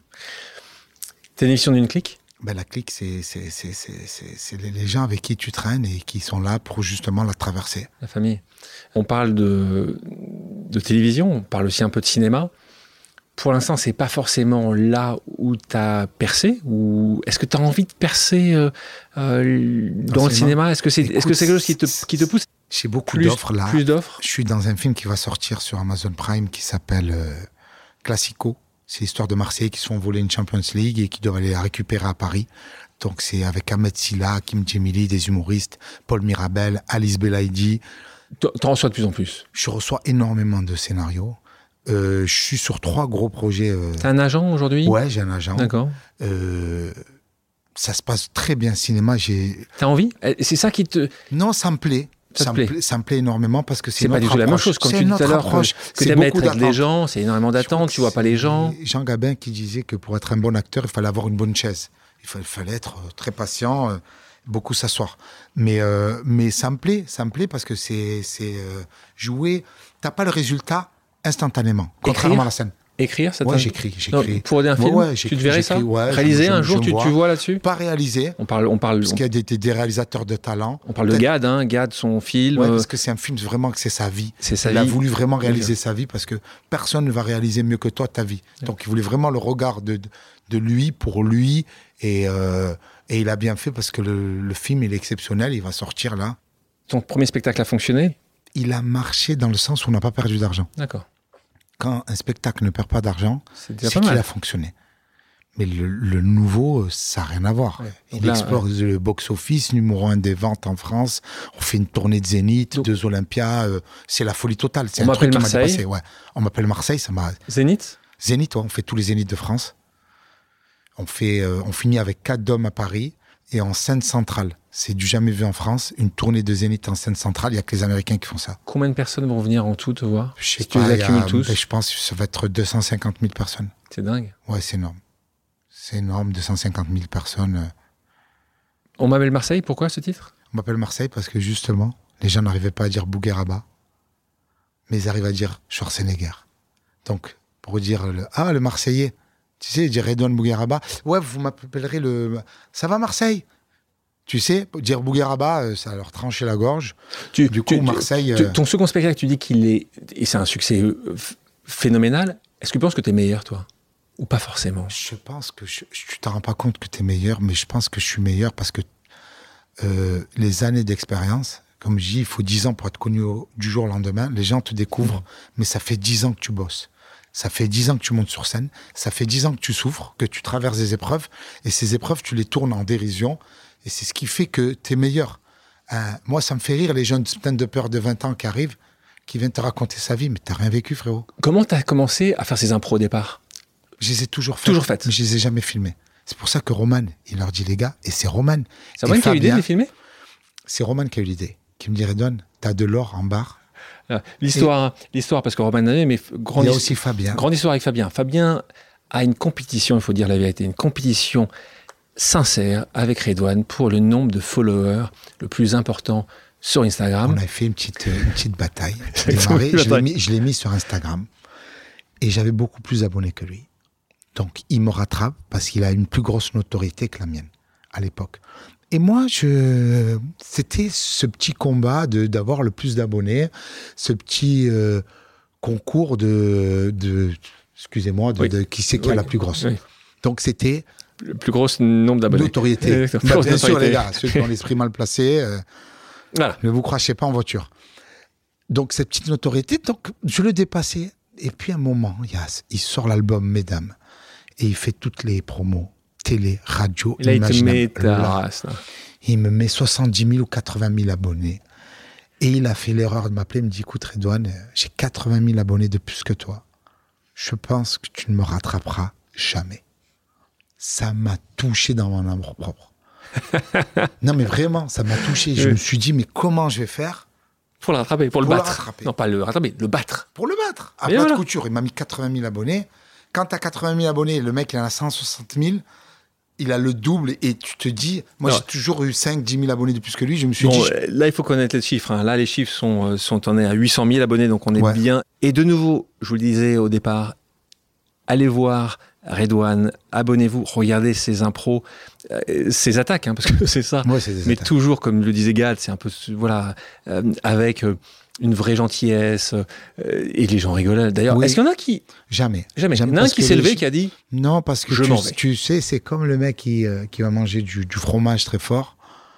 T'es une émission d'une clique ? Ben, la clique, c'est, c'est, c'est, c'est, c'est, c'est les gens avec qui tu traînes et qui sont là pour justement la traverser. La famille. On parle de, de télévision, on parle aussi un peu de cinéma. Pour l'instant, c'est pas forcément là où tu as percé, ou est-ce que tu as envie de percer euh, euh, dans le cinéma ? Est-ce que c'est, Écoute, est-ce que c'est quelque chose qui te, qui te pousse ? J'ai beaucoup plus, d'offres là. Plus d'offres. Je suis dans un film qui va sortir sur Amazon Prime qui s'appelle euh, Classico. C'est l'histoire de Marseille qui se font voler une Champions League et qui doivent aller la récupérer à Paris. Donc c'est avec Ahmed Silla, Kim Djemili, des humoristes, Paul Mirabel, Alice Belaïdi. T'en reçois de plus en plus ? Je reçois énormément de scénarios. Euh, je suis sur trois gros projets. Euh... T'as un agent aujourd'hui ? Ouais, j'ai un agent. D'accord. Euh, ça se passe très bien, cinéma. J'ai... T'as envie ? C'est ça qui te... Non, ça me plaît. Ça, ça, me plaît. ça me plaît énormément parce que c'est, c'est pas du tout la même chose. Comme tu dis tout à l'heure, approche. que tu aimes être avec les gens, c'est énormément d'attentes, tu vois pas les gens. Jean Gabin qui disait que pour être un bon acteur, il fallait avoir une bonne chaise. Il fallait, il fallait être très patient, euh, beaucoup s'asseoir. Mais, euh, mais ça me plaît, ça me plaît parce que c'est, c'est euh, jouer. T'as pas le résultat instantanément, contrairement Écrire à la scène. Écrire, ça ouais, j'écris, j'écris. Non, pour un film, ouais, ouais, tu te verrais ça ouais, réaliser je, je, un jour, tu, tu vois là-dessus. Pas réaliser. On parle, on parle. Parce qu'il y a des, des réalisateurs de talent. On parle Peut-être... de Gad, hein, Gad, son film. Ouais, parce que c'est un film vraiment que c'est sa vie. C'est sa il vie. a voulu vraiment réaliser sa vie parce que personne ne va réaliser mieux que toi ta vie. Ouais. Donc il voulait vraiment le regard de de lui pour lui et euh, et il a bien fait parce que le, le film il est exceptionnel. Il va sortir là. Ton premier spectacle a fonctionné ? Il a marché dans le sens où on n'a pas perdu d'argent. D'accord. Quand un spectacle ne perd pas d'argent, c'est, c'est qu'il mal. a fonctionné. Mais le, le nouveau, ça n'a rien à voir. Ouais. Il là, explore ouais. le box-office, numéro un des ventes en France. On fait une tournée de Zénith, Donc, deux Olympias. Euh, c'est la folie totale. C'est on un m'appelle truc Marseille. Qui m'a dépassé. Ouais. On m'appelle Marseille. Ça m'a... Zénith Zénith, ouais, on fait tous les Zéniths de France. On, fait, euh, on finit avec quatre dômes à Paris et en scène centrale. C'est du jamais vu en France. Une tournée de Zénith en scène centrale, il n'y a que les Américains qui font ça. Combien de personnes vont venir en tout te voir ? Je sais si pas, tu les accumules tous ? Ben, je pense que ça va être deux cent cinquante mille personnes. C'est dingue. Ouais, c'est énorme. C'est énorme, deux cent cinquante mille personnes. On m'appelle Marseille, pourquoi ce titre ? On m'appelle Marseille parce que justement, les gens n'arrivaient pas à dire Bougueraba, mais ils arrivent à dire Schwarzenegger. Donc, pour dire le, ah, le Marseillais, tu sais, dire Redouane Bougueraba, ouais, vous m'appellerez le. Ça va Marseille ? Tu sais, dire Bougueraba, ça leur tranchait la gorge. Tu, du coup, tu, Marseille... Tu, euh... Ton second spectacle, tu dis qu'il est... Et c'est un succès phénoménal. Est-ce que tu penses que tu es meilleur, toi ? Ou pas forcément ? Je pense que... Je, tu t'en rends pas compte que tu es meilleur, mais je pense que je suis meilleur parce que euh, les années d'expérience, comme je dis, il faut dix ans pour être connu au, du jour au lendemain. Les gens te découvrent, mmh. mais ça fait dix ans que tu bosses. Ça fait dix ans que tu montes sur scène. Ça fait dix ans que tu souffres, que tu traverses des épreuves. Et ces épreuves, tu les tournes en dérision. Et c'est ce qui fait que tu es meilleur. Euh, moi, ça me fait rire les jeunes stand-uppers de vingt ans qui arrivent, qui viennent te raconter sa vie, mais tu n'as rien vécu, frérot. Comment tu as commencé à faire ces impros au départ ? Je les ai toujours faites. Toujours faites. Mais je les ai jamais filmées. C'est pour ça que Roman, il leur dit, les gars, et c'est Roman. C'est Roman qui a eu l'idée de les filmer ? C'est Roman qui a eu l'idée. Qui me dit, Redouane, t'as de l'or en barre. L'histoire, et... l'histoire, parce que Roman avait, mais grande, il y a aussi Fabien. Grande histoire avec Fabien. Fabien a une compétition, il faut dire la vérité, une compétition sincère avec Redouane pour le nombre de followers le plus important sur Instagram. On a fait une petite, une petite bataille. Démarré, je, l'ai mis, je l'ai mis sur Instagram et j'avais beaucoup plus d'abonnés que lui. Donc il me rattrape parce qu'il a une plus grosse notoriété que la mienne à l'époque. Et moi, je... c'était ce petit combat de, d'avoir le plus d'abonnés, ce petit euh, concours de, de excusez-moi, de, oui. de qui c'est qui oui. est la plus grosse. Oui. Donc c'était le plus gros nombre d'abonnés. Notoriété. Bah, bien notoriété. Sûr, les gars, ceux qui ont l'esprit mal placé, euh, voilà. Ne vous crachez pas en voiture. Donc cette petite notoriété, donc je le dépassais. Et puis à un moment, il, y a, il sort l'album Mesdames et il fait toutes les promos. Télé, radio, là, il te met ta race. Il me met soixante-dix mille ou quatre-vingt mille abonnés. Et il a fait l'erreur de m'appeler, il me dit, écoute Redouane, j'ai quatre-vingt mille abonnés de plus que toi. Je pense que tu ne me rattraperas jamais. Ça m'a touché dans mon amour propre. Non mais vraiment, ça m'a touché. Je oui. me suis dit, mais comment je vais faire pour le rattraper, pour, pour le battre. Le rattraper. Non, pas le rattraper, le battre. Pour le battre. À plat voilà. de couture, il m'a mis quatre-vingt mille abonnés. Quand tu as quatre-vingt mille abonnés, le mec il en a cent soixante mille. Il a le double et tu te dis... Moi, non. j'ai toujours eu cinq à dix mille abonnés de plus que lui. Je me suis bon, dit... Je... Là, il faut connaître les chiffres. Hein. Là, les chiffres sont, sont on est à huit cent mille abonnés, donc on est ouais. bien. Et de nouveau, je vous le disais au départ, allez voir Redouane, abonnez-vous, regardez ses impros, euh, ses attaques, hein, parce que c'est ça. Ouais, c'est des Mais attaques. Toujours, comme le disait Gad, c'est un peu... Voilà, euh, avec... Euh, une vraie gentillesse, euh, et les gens rigolaient. D'ailleurs, oui. Est-ce qu'il y en a qui... Jamais. Jamais. Il y en a un qui s'est levé, qui a dit... Non, parce que je tu, m'en vais. tu sais, c'est comme le mec qui, euh, qui va manger du, du fromage très fort.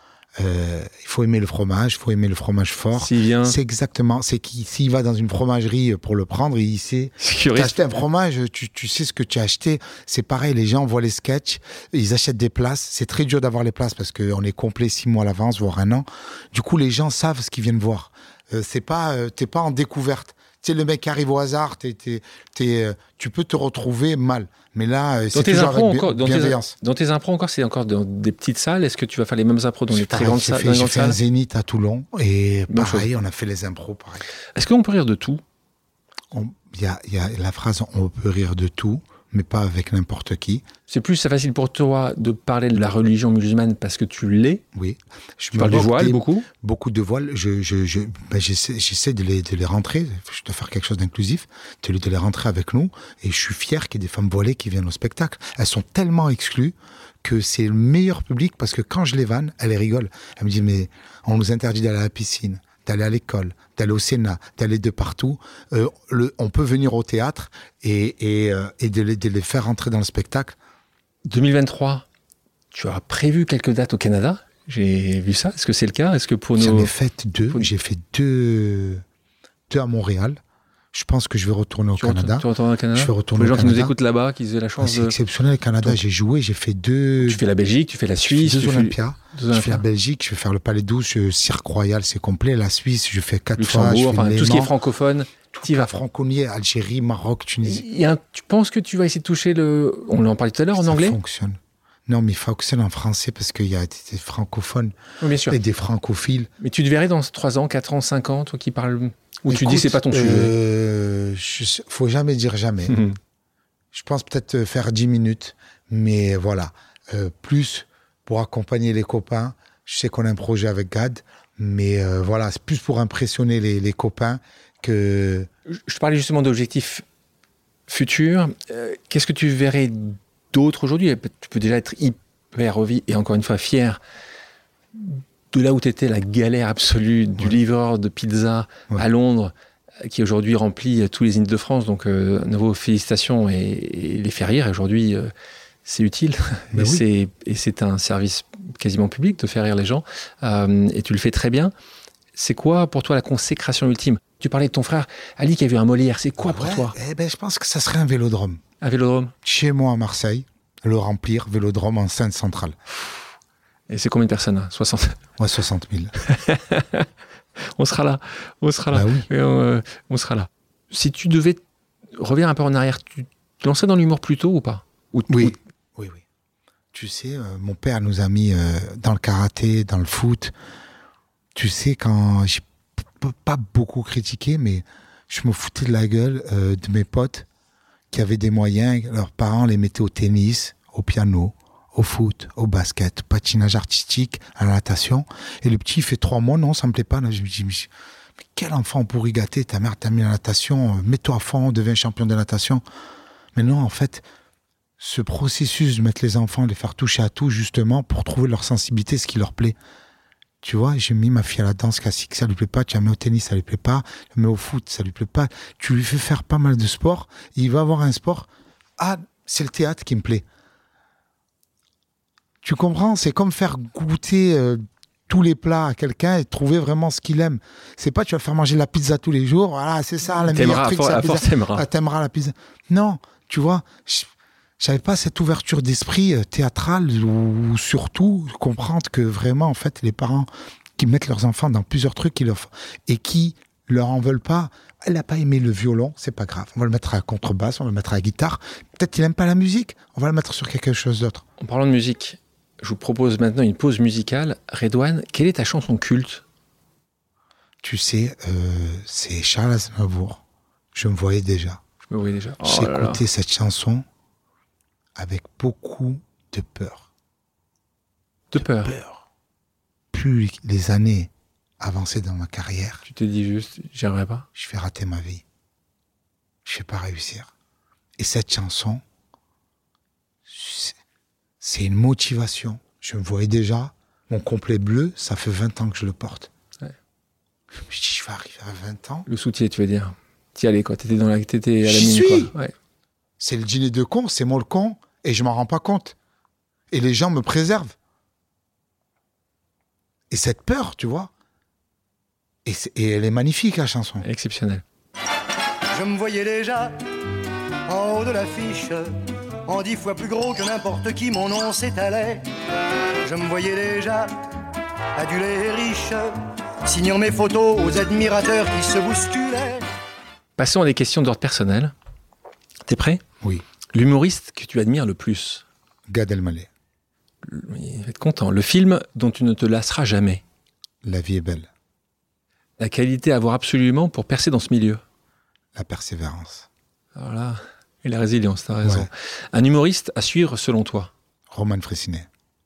Euh, il faut aimer le fromage, il faut aimer le fromage fort. S'il vient... C'est exactement... C'est qu'il s'il va dans une fromagerie pour le prendre, il sait... Tu as acheté un fromage, tu, tu sais ce que tu as acheté. C'est pareil, les gens voient les sketchs, ils achètent des places. C'est très dur d'avoir les places parce qu'on est complet six mois à l'avance, voire un an. Du coup, les gens savent ce qu'ils viennent voir. Euh, c'est pas, euh, t'es pas en découverte. Tu sais, le mec qui arrive au hasard, t'es, t'es, t'es, euh, tu peux te retrouver mal. Mais là, euh, c'est toujours avec encore, bi- bienveillance. Dans tes, dans tes impros encore, c'est encore dans des petites salles. Est-ce que tu vas faire les mêmes impros dans les très grandes salles ? J'ai fait, j'ai fait un Zénith à Toulon et bon pareil, chose. On a fait les impros pareil. Est-ce qu'on peut rire de tout ? Il y a, y a la phrase « on peut rire de tout », mais pas avec n'importe qui. C'est plus facile pour toi de parler de la religion musulmane parce que tu l'es. Oui. Je tu parles du voile des, beaucoup Beaucoup de voiles. Je, je, je, ben j'essaie, j'essaie de les, de les rentrer. Je dois faire quelque chose d'inclusif, de, de les rentrer avec nous. Et je suis fier qu'il y ait des femmes voilées qui viennent au spectacle. Elles sont tellement exclues que c'est le meilleur public parce que quand je les vanne, elles rigolent. Elles me disent, mais on nous interdit d'aller à la piscine, d'aller à l'école, d'aller au Sénat, d'aller de partout. Euh, le, on peut venir au théâtre et, et, euh, et de, les, de les faire rentrer dans le spectacle. deux mille vingt-trois, tu as prévu quelques dates au Canada ? J'ai vu ça. Est-ce que c'est le cas ? Est-ce que pour J'en nos... ai fait deux. Pour... J'ai fait deux, deux à Montréal. Je pense que je vais retourner au tu Canada. Retournes, tu retournes au Canada ? Je vais retourner pour les gens au Canada. Qui nous écoutent là-bas, qui aient la chance ah, c'est de... C'est exceptionnel, le Canada. Donc, j'ai joué, j'ai fait deux... Tu fais la Belgique, tu fais la Suisse. Deux tu Olympias. Fais... Je fais la Belgique, je vais faire le Palais douze, le Cirque Royal, c'est complet. La Suisse, je fais quatre fois. Luxembourg, enfin, tout ce qui est francophone. Tu vas francophonier, Algérie, Maroc, Tunisie. Il y a un... Tu penses que tu vas essayer de toucher le... On en parlait tout à l'heure en ça anglais ? Ça fonctionne. Non, mais il fonctionne en français parce qu'il y a des francophones oui, bien sûr. Et des francophiles. Mais tu te verrais dans trois ans, quatre ans, cinq ans, toi qui parles... Ou tu dis que c'est pas ton sujet euh, je, faut jamais dire jamais. Mmh. Je pense peut-être faire dix minutes, mais voilà. Euh, plus pour accompagner les copains. Je sais qu'on a un projet avec Gad, mais euh, voilà, c'est plus pour impressionner les, les copains que... Je te parlais justement d'objectifs futurs. Euh, qu'est-ce que tu verrais d'autre aujourd'hui ? Tu peux déjà être hyper envie et encore une fois fier de là où tu étais, la galère absolue du Ouais. livreur de pizza Ouais. à Londres, qui aujourd'hui remplit tous les Îles-de-France. Donc, euh, à nouveau, félicitations et, et les fait rire. Et aujourd'hui, euh, c'est utile. Ben et, oui. c'est, et c'est un service quasiment public de faire rire les gens. Euh, et tu le fais très bien. C'est quoi pour toi la consécration ultime? Tu parlais de ton frère Ali qui a vu un Molière. C'est quoi pour Ouais, toi eh ben, je pense que ça serait un vélodrome. un vélodrome? Chez moi à Marseille, le remplir, vélodrome en Seine centrale. Et c'est combien de personnes là? soixante. Ouais, soixante mille. On sera là. On sera là. Bah oui. Et on, euh, on sera là. Si tu devais revenir un peu en arrière, tu te lançais dans l'humour plus tôt ou pas? Ou- Oui, ou- oui, oui. Tu sais, euh, mon père nous a mis euh, dans le karaté, dans le foot. Tu sais, quand j'ai p- pas beaucoup critiqué, mais je me foutais de la gueule euh, de mes potes qui avaient des moyens. Leurs parents les mettaient au tennis, au piano, au foot, au basket, au patinage artistique, à la natation. Et le petit, il fait trois mois, non, ça me plaît pas. Là, je me dis, mais, mais quel enfant pourri gâté, ta mère t'a mis à la natation, euh, mets-toi à fond, deviens champion de natation. Mais non, en fait, ce processus de mettre les enfants, de les faire toucher à tout, justement, pour trouver leur sensibilité, ce qui leur plaît. Tu vois, j'ai mis ma fille à la danse classique, ça lui plaît pas. Tu la mets au tennis, ça lui plaît pas. Tu la mets au foot, ça lui plaît pas. Tu lui fais faire pas mal de sport. Il va avoir un sport. Ah, c'est le théâtre qui me plaît. Tu comprends? C'est comme faire goûter euh, tous les plats à quelqu'un et trouver vraiment ce qu'il aime. C'est pas tu vas faire manger de la pizza tous les jours. Voilà, c'est ça, la meilleure T'aimeras, truc, à, for- c'est la à force, pizza. t'aimeras. Ah, t'aimeras la pizza. Non, tu vois, je- j'avais pas cette ouverture d'esprit euh, théâtrale ou, ou surtout comprendre que vraiment, en fait, les parents qui mettent leurs enfants dans plusieurs trucs qui leur, et qui leur en veulent pas, elle n'a pas aimé le violon, c'est pas grave. On va le mettre à la contrebasse, on va le mettre à la guitare. Peut-être qu'il n'aime pas la musique, on va le mettre sur quelque chose d'autre. En parlant de musique, je vous propose maintenant une pause musicale. Redouane, quelle est ta chanson culte? Tu sais, euh, c'est Charles Aznavour. Je me voyais déjà. Je me voyais déjà. Oh J'ai là là. écouté cette chanson avec beaucoup de peur. De peur. Peur. Plus les années avançaient dans ma carrière, Tu t'es dit juste, j'y arriverai pas. je vais rater ma vie. Je vais pas réussir. Et cette chanson, c'est- c'est une motivation. Je me voyais déjà, mon complet bleu, ça fait vingt ans que je le porte. Ouais. Je me dis, je vais arriver à vingt ans. Le soutien, tu veux dire. T'y allais, quoi. T'étais dans la, t'étais à la J'y mine, suis. quoi. Ouais. C'est le dîner de con, c'est moi le con, et je m'en rends pas compte. Et les gens me préservent. Et cette peur, tu vois. Et, c'est- et elle est magnifique, la chanson. Exceptionnel. Je me voyais déjà en haut de l'affiche, en dix fois plus gros que n'importe qui, mon nom s'étalait. Je me voyais déjà adulé et riche, signant mes photos aux admirateurs qui se bousculaient. Passons à des questions d'ordre personnel. T'es prêt? Oui. L'humoriste que tu admires le plus? Gad Elmaleh. Il va être content. Le film dont tu ne te lasseras jamais? La vie est belle. La qualité à avoir absolument pour percer dans ce milieu? La persévérance. Alors là, et la résilience, t'as raison. Ouais. Un humoriste à suivre selon toi? Roman Frécinet.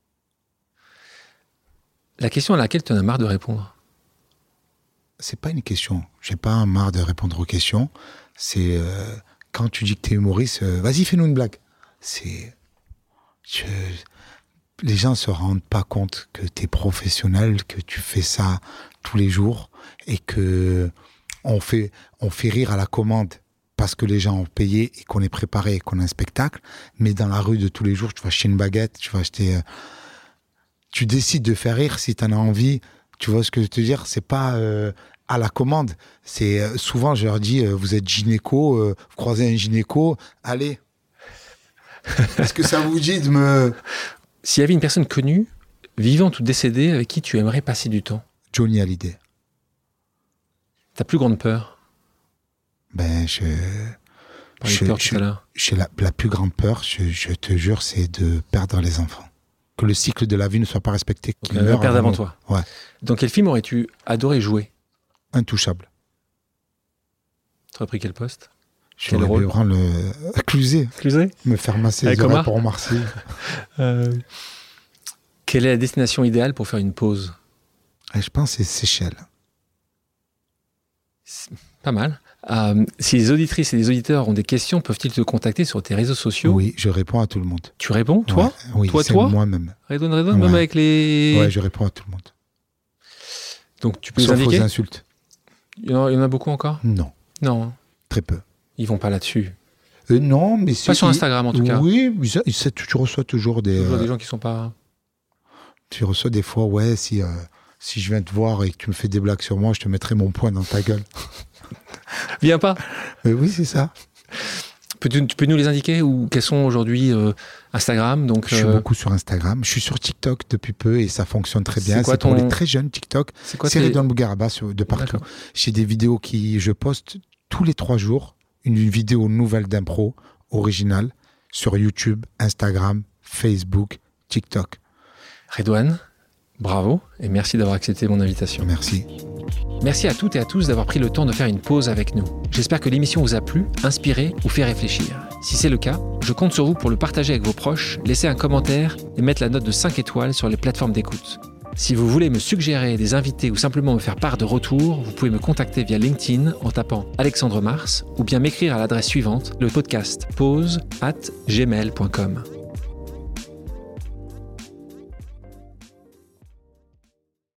La question à laquelle tu en as marre de répondre? C'est pas une question. J'ai pas marre de répondre aux questions. C'est euh, quand tu dis que t'es humoriste, euh, vas-y, fais-nous une blague. C'est. je- Les gens se rendent pas compte que t'es professionnel, que tu fais ça tous les jours et que on fait, on fait rire à la commande parce que les gens ont payé et qu'on est préparé et qu'on a un spectacle. Mais dans la rue de tous les jours, tu vas acheter une baguette, tu vas acheter. euh, tu décides de faire rire si t'en as envie. Tu vois ce que je veux te dire? C'est pas euh, à la commande. C'est euh, souvent, je leur dis, euh, vous êtes gynéco, euh, vous croisez un gynéco, allez. Est-ce que ça vous dit de me... S'il y avait une personne connue, vivante ou décédée, avec qui tu aimerais passer du temps? Johnny Hallyday. Ta plus grande peur? Ben, je... On parlait de Je- peur je- tout à l'heure. j'ai la, la plus grande peur, je, je te jure, c'est de perdre les enfants. Que le cycle de la vie ne soit pas respecté. qu'ils Donc, meurent perdre avant nous. toi. Ouais. Dans quel film aurais-tu adoré jouer? Intouchable. Tu aurais pris quel poste? J'aurais Quel rôle? voulu prendre le... Cluser, Clusé. me faire masser Avec les oreilles Omar pour Marseille. Euh, Quelle est la destination idéale pour faire une pause? Et je pense que c'est Seychelles. C'est pas mal. Euh, si les auditrices et les auditeurs ont des questions, peuvent-ils te contacter sur tes réseaux sociaux ? Oui, je réponds à tout le monde. Tu réponds, toi ? Ouais, oui, toi, c'est toi moi-même. Redouane, Redouane, Ouais. même avec les... Ouais, je réponds à tout le monde. Donc, tu peux Sauf les indiquer ? aux insultes. Il y en a, il y en a beaucoup encore ? Non, Non, très peu. ils vont pas là-dessus. Euh, non, mais c'est... Pas sur Instagram, en tout cas. Oui, ça, ça, tu reçois toujours des... Il y a euh, des gens qui sont pas... Tu reçois des fois, ouais, si, euh, si je viens te voir et que tu me fais des blagues sur moi, je te mettrai mon poing dans ta gueule. Viens pas. Mais oui, c'est ça. Peux-tu, tu peux nous les indiquer ou quels sont aujourd'hui euh, Instagram donc, Je suis euh, beaucoup sur Instagram. Je suis sur TikTok depuis peu et ça fonctionne très bien. C'est quoi C'est pour ton- les très jeunes TikTok. C'est quoi C'est tes- Redouane Bougueraba sur- de partout. D'accord. J'ai des vidéos qui je poste tous les trois jours. Une, une vidéo nouvelle d'impro originale sur YouTube, Instagram, Facebook, TikTok. Redouane, bravo et merci d'avoir accepté mon invitation. Merci. Merci à toutes et à tous d'avoir pris le temps de faire une pause avec nous. J'espère que l'émission vous a plu, inspiré ou fait réfléchir. Si c'est le cas, je compte sur vous pour le partager avec vos proches, laisser un commentaire et mettre la note de cinq étoiles sur les plateformes d'écoute. Si vous voulez me suggérer des invités ou simplement me faire part de retours, vous pouvez me contacter via LinkedIn en tapant Alexandre Mars ou bien m'écrire à l'adresse suivante, le podcast pause arobase gmail point com.